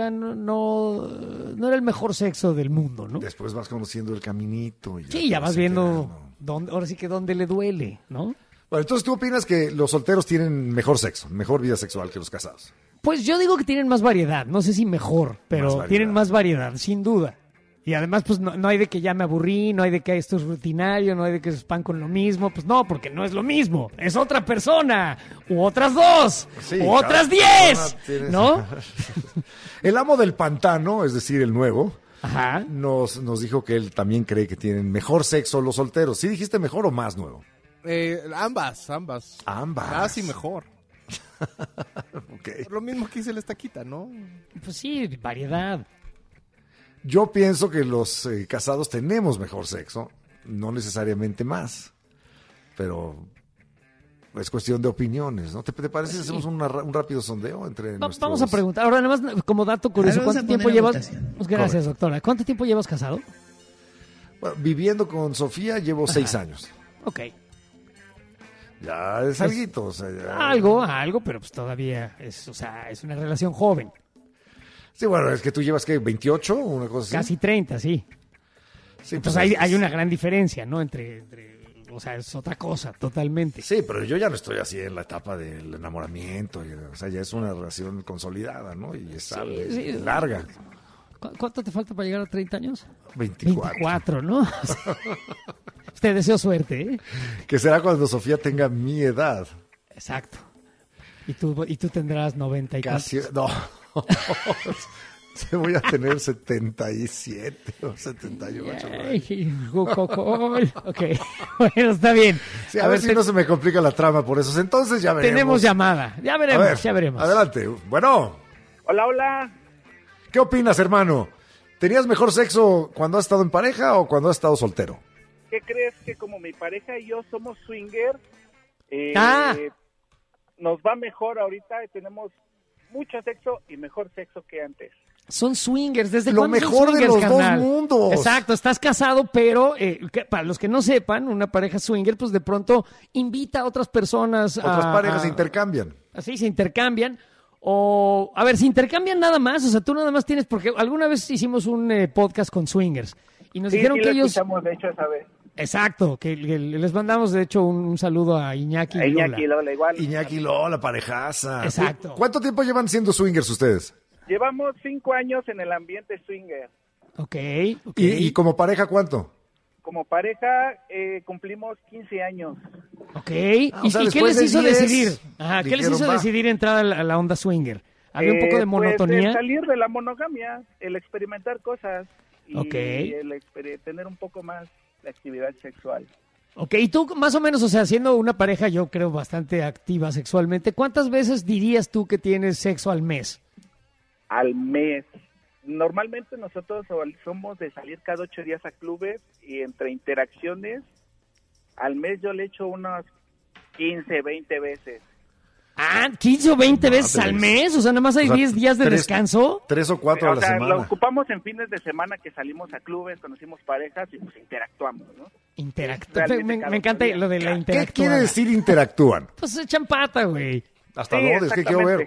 era el mejor sexo del mundo, ¿no? Después vas conociendo el caminito. Y ya vas viendo ahora sí que dónde le duele, ¿no? Bueno, entonces tú opinas que los solteros tienen mejor sexo, mejor vida sexual que los casados. Pues yo digo que tienen más variedad, no sé si mejor, pero tienen más variedad, sin duda. Y además, pues no hay de que ya me aburrí, no hay de que esto es rutinario, no hay de que es pan con lo mismo, pues no, porque no es lo mismo, es otra persona, u otras 2, u otras 10, ¿no? El amo del pantano, es decir, el nuevo, Ajá. nos dijo que él también cree que tienen mejor sexo los solteros. ¿Sí dijiste mejor o más, Nuevo? Ambas. Casi mejor. Okay. Por lo mismo que dice el estaquita, ¿no? Pues sí, variedad. Yo pienso que los casados tenemos mejor sexo, no necesariamente más, pero es cuestión de opiniones, ¿no? ¿Te parece si hacemos un rápido sondeo entre nuestros... Vamos a preguntar. Ahora, nada más como dato curioso, ¿cuánto tiempo llevas? Pues gracias, doctora. ¿Cuánto tiempo llevas casado? Bueno, viviendo con Sofía llevo 6 años. Ok. Ya es alguito, o sea, ya... Algo, pero pues todavía es una relación joven. Sí, bueno, es que tú llevas, ¿qué? ¿28? Una cosa así. Casi 30, sí. Sí, entonces hay una gran diferencia, ¿no? Entre, o sea, es otra cosa, totalmente. Sí, pero yo ya no estoy así en la etapa del enamoramiento, o sea, ya es una relación consolidada, ¿no? Y es larga. ¿Cuánto te falta para llegar a 30 años? 24, ¿no? Te deseo suerte, ¿eh? Que será cuando Sofía tenga mi edad. Exacto. Y tú tendrás 90 y casi. No. Voy a tener 77 o 78. Ok, bueno, está bien. Sí, a ver si no se me complica la trama por esos. Entonces ya veremos. Tenemos llamada. Ya veremos. Adelante. Bueno. Hola. ¿Qué opinas, hermano? ¿Tenías mejor sexo cuando has estado en pareja o cuando has estado soltero? ¿Qué crees? Que como mi pareja y yo somos swinger, nos va mejor ahorita, tenemos mucho sexo y mejor sexo que antes. Son swingers, ¿desde lo mejor de los carnal? Dos mundos. Exacto, estás casado, pero para los que no sepan, una pareja swinger, pues de pronto invita a otras personas. Otras parejas se intercambian. Así se intercambian. O, a ver, se intercambian nada más, o sea, tú nada más tienes, porque alguna vez hicimos un podcast con swingers y nos dijeron que ellos... De hecho, esa vez. Exacto, que les mandamos de hecho un saludo a Iñaki y Lola. Iñaki y Lola, igual. Iñaki y Lola, parejaza. Exacto. ¿Cuánto tiempo llevan siendo swingers ustedes? Llevamos 5 años en el ambiente swinger. Ok. ¿Y como pareja cuánto? Como pareja cumplimos 15 años. Ok. ¿Y qué les hizo decidir? Ajá, ¿qué les hizo decidir entrar a la onda swinger? ¿Había un poco de monotonía? Pues el salir de la monogamia, el experimentar cosas y el tener un poco más de actividad sexual. Ok, y tú más o menos, o sea, siendo una pareja yo creo bastante activa sexualmente, ¿cuántas veces dirías tú que tienes sexo al mes? Al mes. Normalmente nosotros somos de salir cada 8 días a clubes y entre interacciones, al mes yo le echo unas 15, 20 veces. Ah, 15 o 20 veces al mes, o sea, nada más hay 10 días de descanso. 3 o 4 a la semana. Lo ocupamos en fines de semana que salimos a clubes, conocimos parejas y pues interactuamos, ¿no? Me encanta lo de la interactuada. ¿Qué quiere decir interactúan? Pues echan pata, güey. ¿Hasta dónde? Es que quiero ver.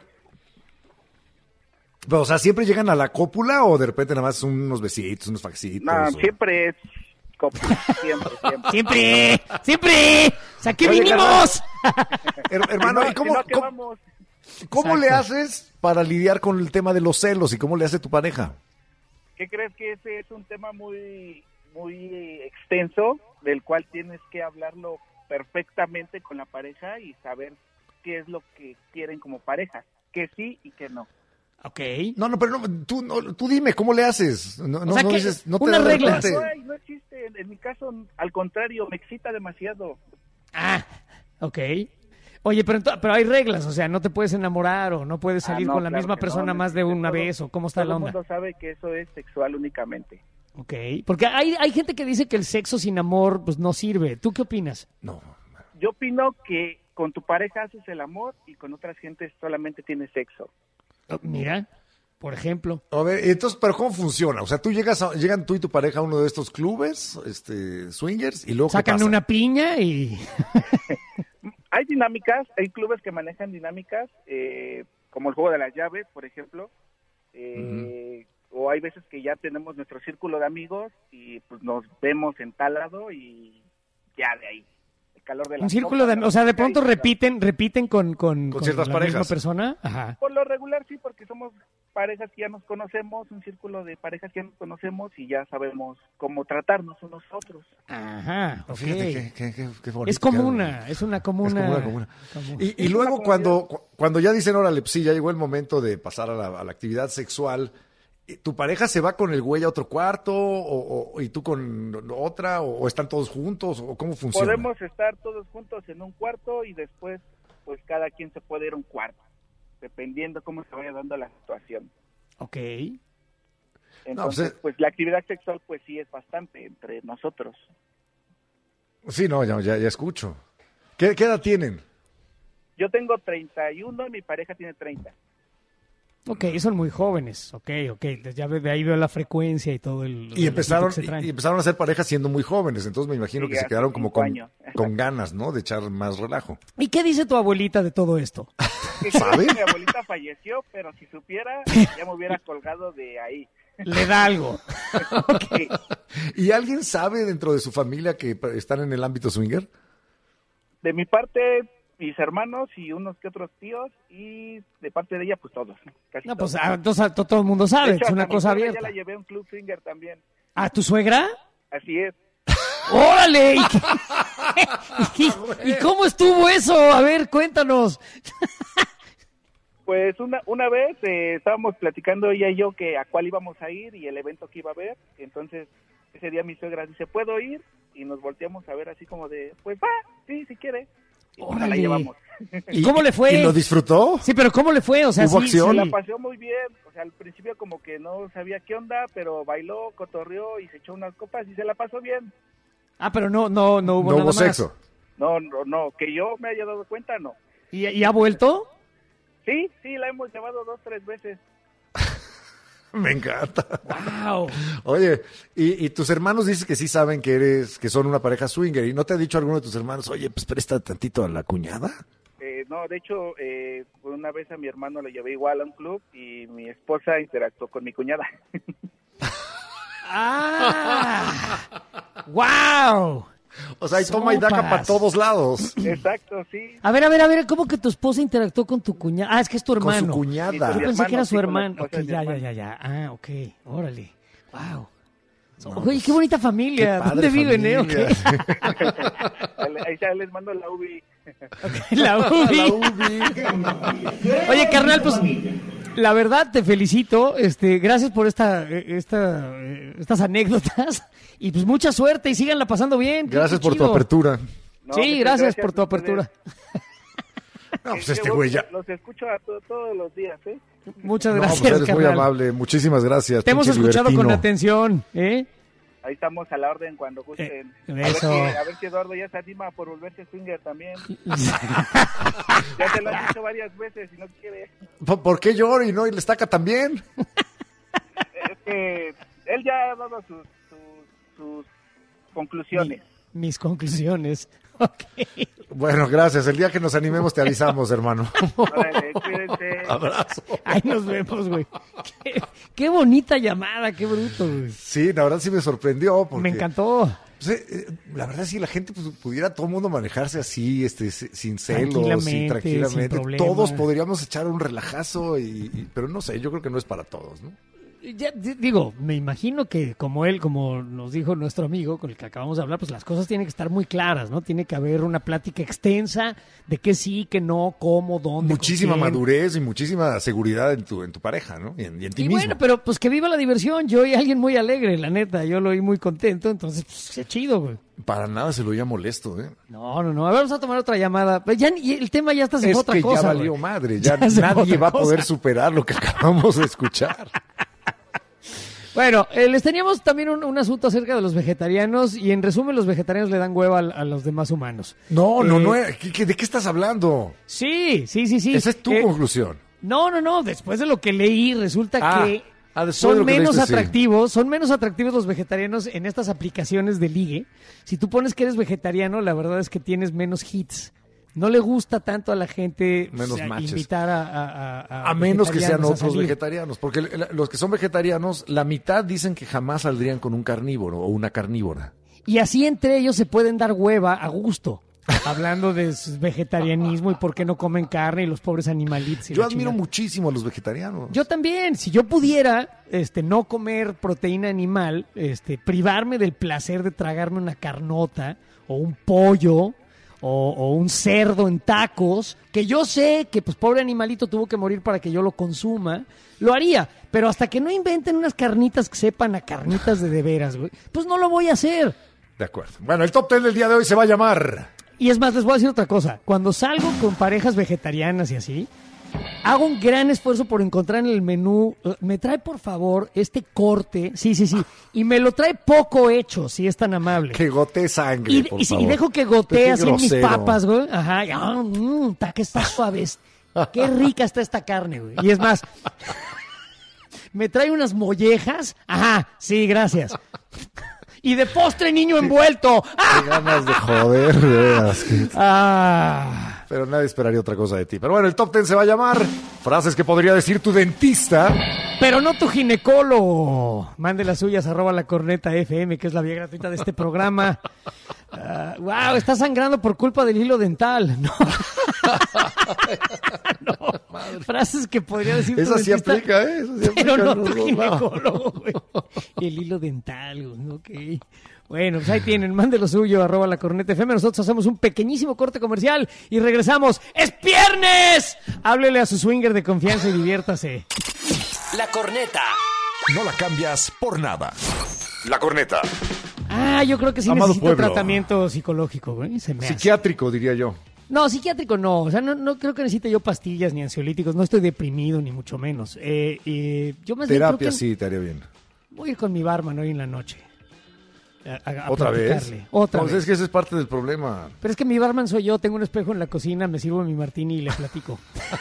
Pero, o sea, ¿siempre llegan a la cópula o de repente nada más unos besitos, unos faxitos? No, siempre es cópula, siempre. ¡Siempre! O sea, ¿qué vinimos? Hermano, ¿y cómo le haces para lidiar con el tema de los celos y cómo le hace tu pareja? ¿Qué crees? Que ese es un tema muy, muy extenso, del cual tienes que hablarlo perfectamente con la pareja y saber qué es lo que quieren como pareja, que sí y que no. Ok. No, pero tú dime, ¿cómo le haces? No dices, no te unas reglas. No existe, en mi caso, al contrario, me excita demasiado. Ah, ok. Oye, pero hay reglas, o sea, no te puedes enamorar o no puedes salir con la misma persona más de una vez, o cómo está la onda. Todo el mundo sabe que eso es sexual únicamente. Ok, porque hay gente que dice que el sexo sin amor pues no sirve. ¿Tú qué opinas? No. Yo opino que con tu pareja haces el amor y con otras gentes solamente tienes sexo. Mira, por ejemplo. A ver, entonces, ¿pero cómo funciona? O sea, llegan tú y tu pareja a uno de estos clubes, swingers, y luego sacan una piña y... Hay dinámicas, hay clubes que manejan dinámicas, como el juego de las llaves, por ejemplo, o hay veces que ya tenemos nuestro círculo de amigos y pues nos vemos en tal lado y ya de ahí. Calor de la un círculo de, o sea, de pronto repiten con ciertas la parejas. Misma persona. Ajá. Por lo regular sí, porque somos parejas que ya nos conocemos, un círculo de parejas que ya nos conocemos y ya sabemos cómo tratarnos unos a otros. Ajá, okay. Fíjate qué bonito. Es comuna, es una comuna. Y luego cuando ya dicen, órale, pues sí, ya llegó el momento de pasar a la actividad sexual, ¿Tu pareja se va con el güey a otro cuarto y tú con otra o están todos juntos o cómo funciona? Podemos estar todos juntos en un cuarto y después pues cada quien se puede ir a un cuarto, dependiendo cómo se vaya dando la situación. Ok. Entonces, pues la actividad sexual pues sí es bastante entre nosotros. Sí, no, ya escucho. ¿Qué edad tienen? Yo tengo 31 y mi pareja tiene 30. Ok, son muy jóvenes, ok, ya de ahí veo la frecuencia y todo y empezaron a ser parejas siendo muy jóvenes, entonces me imagino que se quedaron como con ganas, ¿no? De echar más relajo. ¿Y qué dice tu abuelita de todo esto? ¿Sabe? Mi abuelita falleció, pero si supiera, ya me hubiera colgado de ahí. Le da algo. Okay. ¿Y alguien sabe dentro de su familia que están en el ámbito swinger? De mi parte, mis hermanos y unos que otros tíos, y de parte de ella, pues todos. Casi no, pues todos. entonces todo el mundo sabe, hecho, es una cosa abierta. Ya la llevé a un club swinger también. ¿A tu suegra? Así es. ¡Órale! ¿Y cómo estuvo eso? A ver, cuéntanos. Pues una vez estábamos platicando ella y yo que a cuál íbamos a ir y el evento que iba a haber. Entonces, ese día mi suegra dice, ¿puedo ir? Y nos volteamos a ver así como de, pues va, sí, si quiere. Y pues la llevamos. ¿Y cómo le fue? ¿Y lo disfrutó? Sí, pero ¿cómo le fue? O sea, ¿Hubo acción? Se la pasó muy bien. O sea, al principio como que no sabía qué onda, pero bailó, cotorreó y se echó unas copas y se la pasó bien. Ah, pero no hubo nada más. Sexo. No, que yo me haya dado cuenta, no. ¿Y ha vuelto? Sí, la hemos llevado 2-3 veces. Me encanta. Wow. Oye, y tus hermanos dices que sí saben que son una pareja swinger, ¿y no te ha dicho alguno de tus hermanos, oye, pues presta tantito a la cuñada? No, de hecho, una vez a mi hermano le llevé igual a un club y mi esposa interactuó con mi cuñada. ¡Wow! O sea, hay toma y daca para todos lados. Exacto, sí. A ver, ¿cómo que tu esposa interactuó con tu cuñada? Ah, es que es tu hermano. Con su cuñada. Yo pensé que era su hermano. Okay, ya. Ah, ok, órale. Wow. Oye, qué bonita familia. Qué ¿Dónde viven, familia. Ahí ya les mando la UBI. Okay, la UBI. Oye, carnal, pues la verdad te felicito. Gracias por estas anécdotas y pues mucha suerte y síganla pasando bien. Gracias por tu apertura. No, sí, gracias por tu apertura. No, pues este güey ya. Los escucho todos los días, ¿eh? Muchas gracias, pues eres carnal. muy amable. Muchísimas gracias. Te hemos escuchado libertino. con atención, ¿eh? Ahí estamos a la orden cuando gusten. Eso. A ver si Eduardo ya se anima por volverse swinger también. Ya te lo han dicho varias veces y no quiere. ¿Por qué lloro y no? Y le estaca también. Es que él ya ha dado sus conclusiones. Mis conclusiones. Okay. Bueno, gracias. El día que nos animemos te avisamos, hermano. Órale, cuídense. Abrazo. Ahí nos vemos, güey. Qué bonita llamada, qué bruto, güey. Sí, la verdad sí me sorprendió. Porque, me encantó. Pues, la verdad, si la gente pudiera todo el mundo manejarse así, sin celos y tranquilamente, sin todos podríamos echar un relajazo, pero no sé, yo creo que no es para todos, ¿no? Ya, digo, me imagino que como nos dijo nuestro amigo con el que acabamos de hablar, pues las cosas tienen que estar muy claras, ¿no? Tiene que haber una plática extensa de qué sí, qué no, cómo, dónde. Muchísima madurez y muchísima seguridad en tu pareja, ¿no? Y en ti mismo. Bueno, pero pues que viva la diversión. Yo oí a alguien muy alegre, la neta. Yo lo oí muy contento, entonces, pues, qué chido, güey. Para nada se lo oía molesto, ¿eh? No. A ver, vamos a tomar otra llamada. Y el tema ya está se fue otra cosa. Es que ya valió madre. Ya nadie va a poder superar lo que acabamos de escuchar. Bueno, les teníamos también un asunto acerca de los vegetarianos y en resumen los vegetarianos le dan hueva a los demás humanos. No, ¿de qué estás hablando? Sí. Esa es tu conclusión. No, después de lo que leí resulta que son menos atractivos, son menos atractivos los vegetarianos en estas aplicaciones de ligue. Si tú pones que eres vegetariano, la verdad es que tienes menos hits. No le gusta tanto a la gente invitar a menos que sean otros vegetarianos, porque los que son vegetarianos, la mitad dicen que jamás saldrían con un carnívoro o una carnívora. Y así entre ellos se pueden dar hueva a gusto, hablando de vegetarianismo y por qué no comen carne y los pobres animalitos. Yo admiro muchísimo a los vegetarianos. Yo también, si yo pudiera no comer proteína animal, privarme del placer de tragarme una carnota o un pollo o un cerdo en tacos, que yo sé que pues pobre animalito tuvo que morir para que yo lo consuma, lo haría. Pero hasta que no inventen unas carnitas que sepan a carnitas de veras, güey, pues no lo voy a hacer. De acuerdo. Bueno, el top 10 del día de hoy se va a llamar... Y es más, les voy a decir otra cosa. Cuando salgo con parejas vegetarianas y así, hago un gran esfuerzo por encontrar en el menú, me trae por favor este corte, sí, y me lo trae poco hecho, si es tan amable. Que gotee sangre, por favor. Y dejo que gotee así en mis grosero. papas, güey. Ajá, que está suave. Qué rica está esta carne, güey. Y es más, me trae unas mollejas. Ajá, sí, gracias. Y de postre, niño envuelto. Qué ganas de joder, de veras. Pero nadie esperaría otra cosa de ti. Pero bueno, el top 10 se va a llamar frases que podría decir tu dentista. Pero no tu ginecólogo. Mande las suyas, @lacorneta.fm, que es la vía gratuita de este programa. Wow, está sangrando por culpa del hilo dental. No. No. Frases que podría decir Eso tu sí dentista, aplica, ¿eh? Eso sí aplica. pero no tu ginecólogo, güey. El hilo dental, güey. Ok. Bueno, pues ahí tienen, mande lo suyo, @lacorneta.fm. Nosotros hacemos un pequeñísimo corte comercial y regresamos. ¡Es viernes! Háblele a su swinger de confianza y diviértase. La corneta. No la cambias por nada. La corneta. Yo creo que sí Amado necesita pueblo. tratamiento psicológico, güey. Se me hace. Psiquiátrico, diría yo. No, psiquiátrico no. O sea, no creo que necesite yo pastillas ni ansiolíticos. No estoy deprimido, ni mucho menos. Yo más bien Terapia creo que sí te haría bien. voy a ir con mi barman hoy en la noche. A ¿Otra vez? platicarle. Otra Pues vez. es que ese es parte del problema. Pero es que mi barman soy yo. Tengo un espejo en la cocina, me sirvo mi martini y le platico.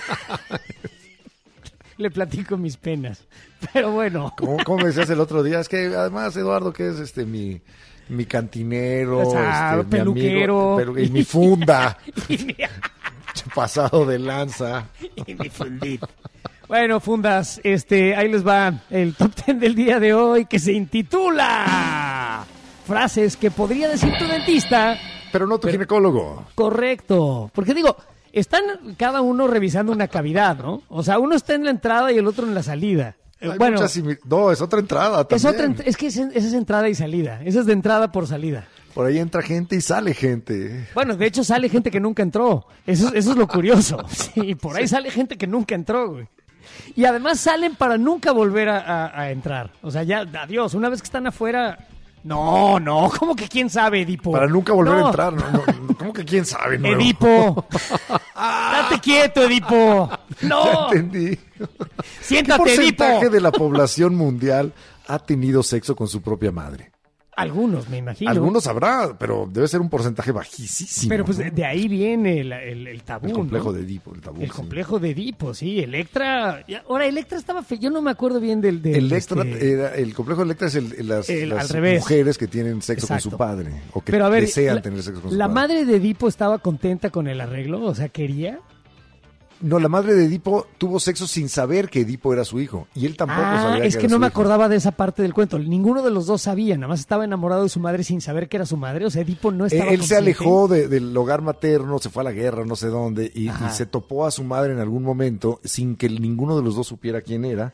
Le platico mis penas. Pero bueno. ¿Cómo me decías el otro día? Es que además Eduardo, que es mi cantinero, O sea, mi peluquero. amigo, y mi funda. Y mi- Pasado de lanza. y mi fundita. Bueno, fundas, ahí les va el top 10 del día de hoy, que se intitula Frases que podría decir tu dentista. Pero no tu ginecólogo. Correcto. Porque digo, están cada uno revisando una cavidad, ¿no? O sea, uno está en la entrada y el otro en la salida. Hay Bueno, muchas no, es otra entrada también. es que esa es entrada y salida. Esa es de entrada por salida. Por ahí entra gente y sale gente. Bueno, de hecho sale gente que nunca entró. Eso es lo curioso. Sí, por ahí sale gente que nunca entró, güey. Y además salen para nunca volver a entrar. O sea, ya, adiós. Una vez que están afuera... No, ¿cómo que quién sabe, Edipo? Para nunca volver No. a entrar. No, ¿cómo que quién sabe? No. Edipo. Date quieto, Edipo. No. Ya entendí. Siéntate, ¿Qué Edipo. porcentaje de la población mundial ha tenido sexo con su propia madre? Algunos, me imagino. Algunos habrá, pero debe ser un porcentaje bajísimo. Pero pues ¿no? de ahí viene el tabú, El complejo ¿no? de Edipo. El tabú, El sí. complejo de Edipo, sí. Electra... Ahora, Electra estaba... Yo no me acuerdo bien del Electra el complejo de Electra es las al revés. mujeres que tienen sexo Exacto. con su padre o que Pero a ver, desean tener sexo con su ¿la padre. madre de Edipo estaba contenta con el arreglo? O sea, ¿quería? No, la madre de Edipo tuvo sexo sin saber que Edipo era su hijo y él tampoco sabía es que era no su me hijo. acordaba de esa parte del cuento. Ninguno de los dos sabía, nada más estaba enamorado de su madre sin saber que era su madre. O sea, Edipo no estaba Él se consciente. alejó del hogar materno, se fue a la guerra, no sé dónde, y se topó a su madre en algún momento sin que ninguno de los dos supiera quién era.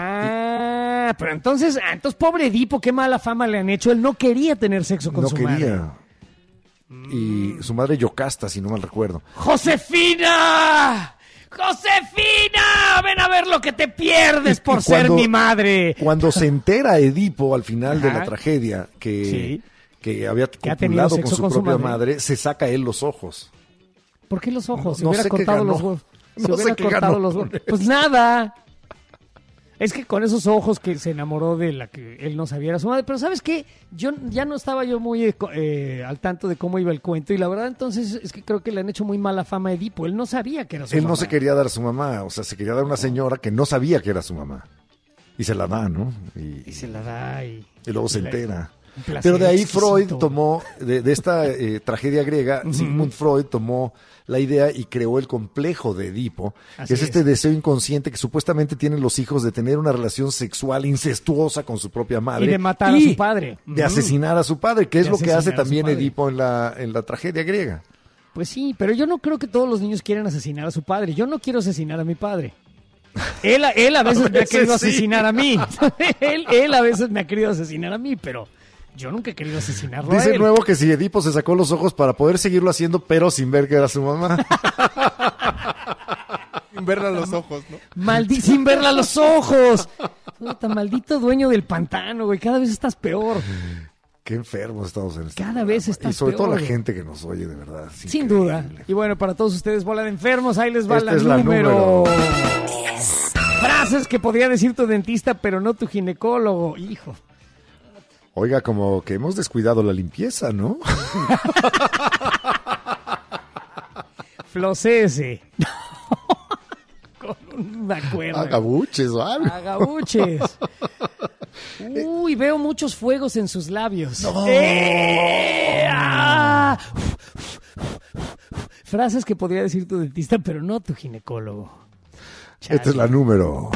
Pero entonces pobre Edipo, qué mala fama le han hecho. Él no quería tener sexo con No su quería. madre. Y su madre Yocasta, si no mal recuerdo. ¡Josefina! ¡Josefina! Ven a ver lo que te pierdes por Y ser mi madre. Cuando se entera Edipo al final de Ajá. la tragedia que había Que ha tenido copulado con sexo su con su propia madre. madre, se saca él los ojos. ¿Por qué los ojos? No Se hubiera sé qué cortado ganó. los huevos. Se No sé hubiera qué cortado ganó los con huevos. eso. Pues nada. Es que con esos ojos que se enamoró de la que él no sabía era su madre. Pero ¿sabes qué? Yo ya no estaba yo muy al tanto de cómo iba el cuento. Y la verdad entonces es que creo que le han hecho muy mala fama a Edipo. Él no sabía que era su Él mamá. no se quería dar a su mamá, o sea, se quería dar a una señora que no sabía que era su mamá. Y se la da, ¿no? Y se la da y luego se la- entera. un placer Pero de ahí exquisito. Freud tomó, de esta tragedia griega, Sigmund Freud tomó la idea y creó el complejo de Edipo, Así que es este es. deseo inconsciente que supuestamente tienen los hijos de tener una relación sexual incestuosa con su propia madre. Y de matar a su padre. De asesinar a su padre, que es De lo que hace asesinar a su también padre. Edipo en la tragedia griega. Pues sí, pero yo no creo que todos los niños quieran asesinar a su padre. Yo no quiero asesinar a mi padre. Él a veces me ha veces querido sí. asesinar a mí. él a veces me ha querido asesinar a mí, pero Yo nunca he querido asesinarlo. Dice nuevo que si Edipo se sacó los ojos para poder seguirlo haciendo, pero sin ver que era su mamá. Sin verla a los ojos, ¿no? Sin verla a los ojos. Puta, maldito dueño del pantano, güey. Cada vez estás peor. Qué enfermos estamos en este Cada programa. vez estás peor. Y sobre todo la gente que nos oye, de verdad. Sin duda. Y bueno, para todos ustedes, bola de enfermos, ahí les va Esta es la número 10. Frases que podría decir tu dentista, pero no tu ginecólogo. Hijo. Oiga, como que hemos descuidado la limpieza, ¿no? Flocese. Con una cuerda. Agabuches o algo. Agabuches. Uy, veo muchos fuegos en sus labios. No. ¡Ah! Frases que podría decir tu dentista, pero no tu ginecólogo. Chale. Esta es la número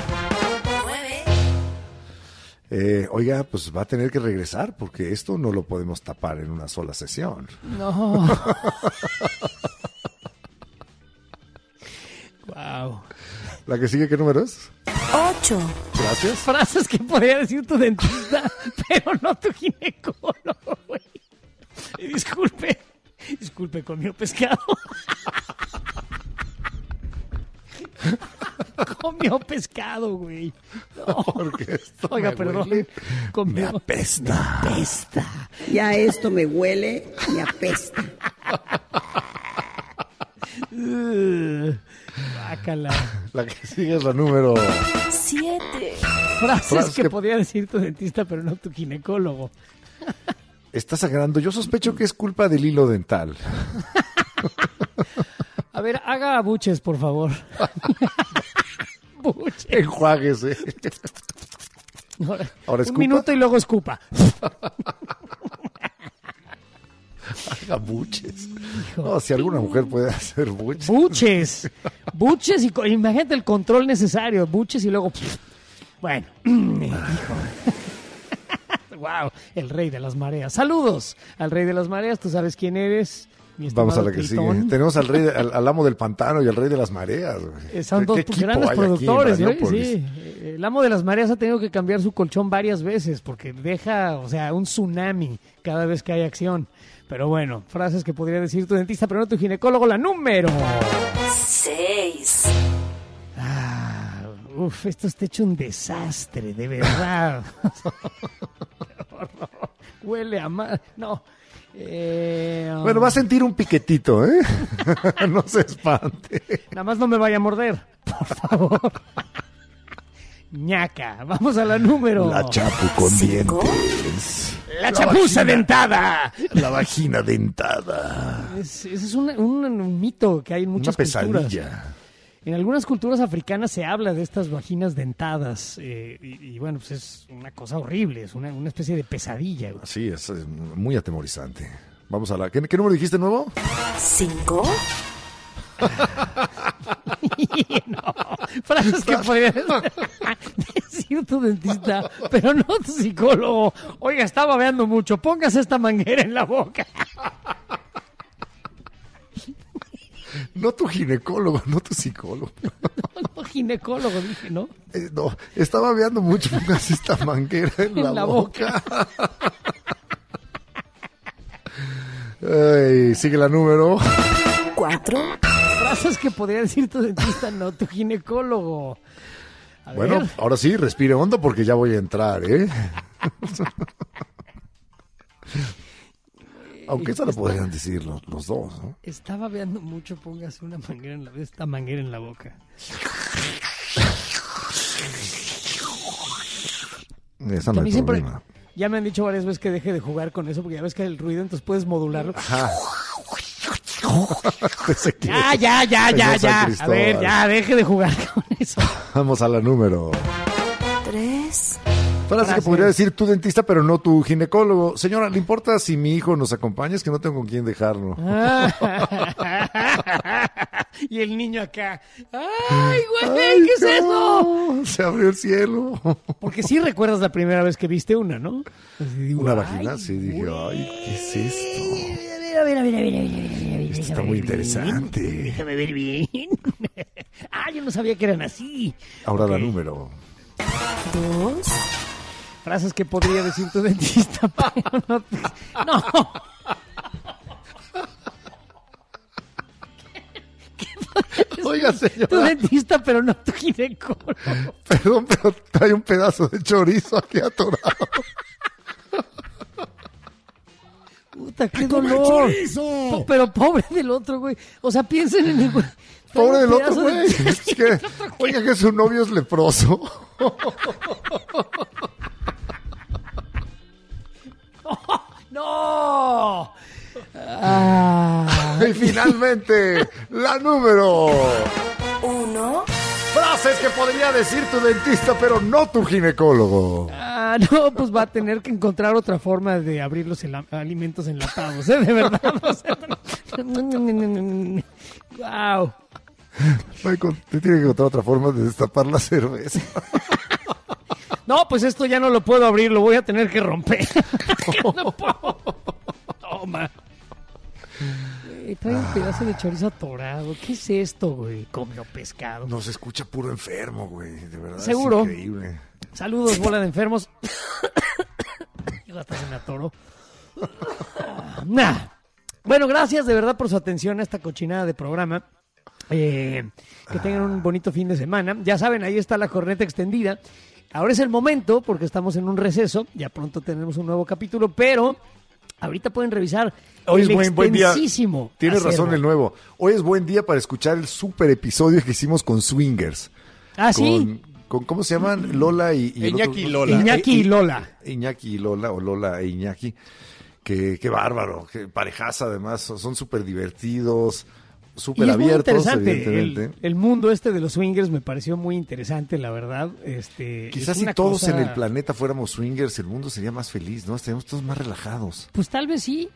9. Oiga, pues va a tener que regresar porque esto no lo podemos tapar en una sola sesión. No. Wow. ¿La que sigue qué número es? 8. Gracias. Frases que podría decir tu dentista, pero no tu ginecólogo, güey. Disculpe, comió pescado. Comió pescado, güey. No. Porque esto Oiga, perdón. Me apesta. Me apesta. Ya esto me huele y apesta. Bácala. La que sigue es la número 7. Frases que podría decir tu dentista, pero no tu ginecólogo. Está sangrando. Yo sospecho que es culpa del hilo dental. A ver, haga abuches, por favor. Buches. Enjuáguese. Ahora escupa. Un minuto y luego escupa. Haga buches. No, si alguna mujer puede hacer buches. Buches. Buches y imagínate el control necesario. Buches y luego... Bueno. Wow, el rey de las mareas. Saludos al rey de las mareas. Tú sabes quién eres. Vamos a la que sigue. Tenemos al rey, al amo del pantano y al rey de las mareas. Son dos grandes productores, ¿no? Sí. El amo de las mareas ha tenido que cambiar su colchón varias veces porque deja, o sea, un tsunami cada vez que hay acción. Pero bueno, frases que podría decir tu dentista, pero no tu ginecólogo. La número 6. Esto está hecho un desastre, de verdad. Huele a mal. No. Bueno, va a sentir un piquetito, ¿eh? No se espante. Nada más no me vaya a morder, por favor. Ñaca. Vamos a la número. La chapu con dientes. La chapuza dentada. La vagina dentada. Ese es un mito que hay en muchas culturas. Pesadilla. En algunas culturas africanas se habla de estas vaginas dentadas y bueno, pues es una cosa horrible, es una especie de pesadilla. Sí, es muy atemorizante. Vamos a la... ¿Qué número dijiste nuevo? 5. No, frases que podría decir tu dentista, pero no tu psicólogo. Oiga, está babeando mucho, póngase esta manguera en la boca. No tu ginecólogo, no tu psicólogo. No, ginecólogo, dije, ¿no? No, estaba babeando mucho, póngase esta manguera en la boca. Ay, sigue la número 4. Frases que podría decir tu dentista, no tu ginecólogo. A bueno, ver. Ahora sí, respire hondo porque ya voy a entrar, ¿eh? Aunque eso lo podrían decir los dos, ¿no? Estaba babeando mucho, póngase esta manguera en la boca. Esa no es problema. Ya me han dicho varias veces que deje de jugar con eso porque ya ves que el ruido, entonces puedes modularlo. Ajá. Ya. A ver, ya, deje de jugar con eso. Vamos a la número 3. Frase que podría decir tu dentista, pero no tu ginecólogo. Señora, ¿le importa si mi hijo nos acompaña? Es que no tengo con quién dejarlo. Y el niño acá. ¡Ay, güey! ¿Qué es eso? Se abrió el cielo. Porque sí recuerdas la primera vez que viste una, ¿no? Digo, una vagina, sí. Dije, ay, ¿qué es esto? Mira. Esto está muy interesante. Déjame ver bien. Yo no sabía que eran así. Ahora la número 2. Frases que podría decir tu dentista, pero no. No. Oiga, señora. Tu dentista, pero no tu ginecólogo. Perdón, pero trae un pedazo de chorizo aquí atorado. Puta, qué dolor. Pero pobre del otro, güey. O sea, piensen en el güey. Pobre del otro, güey. Oiga, que su novio es leproso. ¡No! Y finalmente, la número 1. Frases que podría decir tu dentista, pero no tu ginecólogo. No, pues va a tener que encontrar otra forma de abrir los alimentos enlatados, ¿eh? De verdad. Wow. Te tiene que encontrar otra forma de destapar la cerveza. No, pues esto ya no lo puedo abrir, lo voy a tener que romper. No puedo. Toma. Trae un pedazo de chorizo atorado. ¿Qué es esto, güey? Comió pescado. No se escucha puro enfermo, güey. De verdad. Seguro. Es increíble. Saludos, bola de enfermos. Yo hasta se me atoró. Bueno, gracias de verdad por su atención a esta cochinada de programa. Que tengan un bonito fin de semana. Ya saben, ahí está la corneta extendida. Ahora es el momento, porque estamos en un receso. Ya pronto tenemos un nuevo capítulo, pero ahorita pueden revisar. Hoy es buen día. Tienes acervo. razón, el nuevo. Hoy es buen día para escuchar el super episodio que hicimos con Swingers. ¿Sí? Con ¿cómo se llaman? Lola y Iñaki y Lola. Iñaki y Lola. Iñaki y Lola, o Lola e Iñaki. Qué bárbaro. Qué parejaza, además. Son súper divertidos, súper abiertos, evidentemente. El mundo de los swingers me pareció muy interesante, la verdad. Quizás si todos en el planeta fuéramos swingers, el mundo sería más feliz, ¿no? Estaríamos todos más relajados. Pues tal vez sí.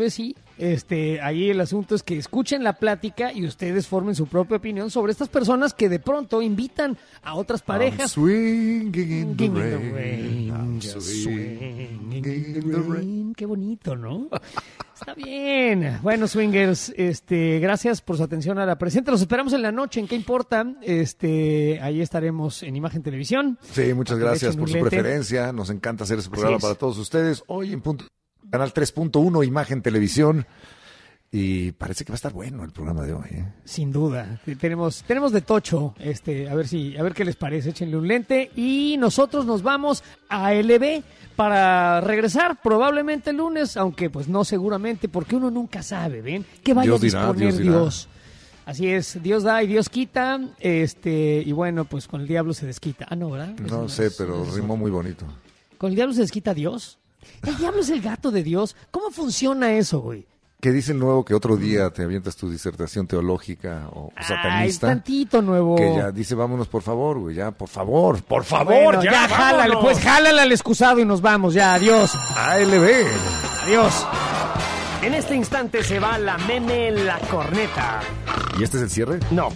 Ahí el asunto es que escuchen la plática y ustedes formen su propia opinión sobre estas personas que de pronto invitan a otras parejas. I'm swinging in the rain. I'm swinging in the rain. Qué bonito, ¿no? Está bien. Bueno, swingers, gracias por su atención a la presente. Los esperamos en la noche, ¿en qué importa? Ahí estaremos en Imagen Televisión. Sí, muchas gracias por su preferencia. Nos encanta hacer ese programa para todos ustedes. Hoy en Canal 3.1, Imagen Televisión. Y parece que va a estar bueno el programa de hoy, ¿eh? Sin duda. Tenemos de tocho. A ver qué les parece. Échenle un lente. Y nosotros nos vamos a LB para regresar probablemente el lunes, aunque pues no seguramente, porque uno nunca sabe, ¿ven? ¿Qué vaya a disponer Dios? Así es, Dios da y Dios quita, y bueno, pues con el diablo se desquita. No, ¿verdad? No sé, pero rimó muy bonito. ¿Con el diablo se desquita Dios? El diablo es el gato de Dios. ¿Cómo funciona eso, güey? ¿Qué dice el nuevo que otro día te avientas tu disertación teológica o satanista? Tantito nuevo. Que ya dice, vámonos por favor, güey, ya, por favor, bueno, ya jálale, pues jálale al excusado y nos vamos, ya, adiós. ALB. Adiós. En este instante se va la meme en la corneta. ¿Y este es el cierre? No,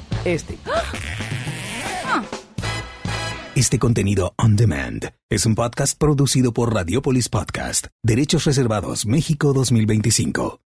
Este contenido on demand es un podcast producido por Radiopolis Podcast. Derechos reservados México 2025.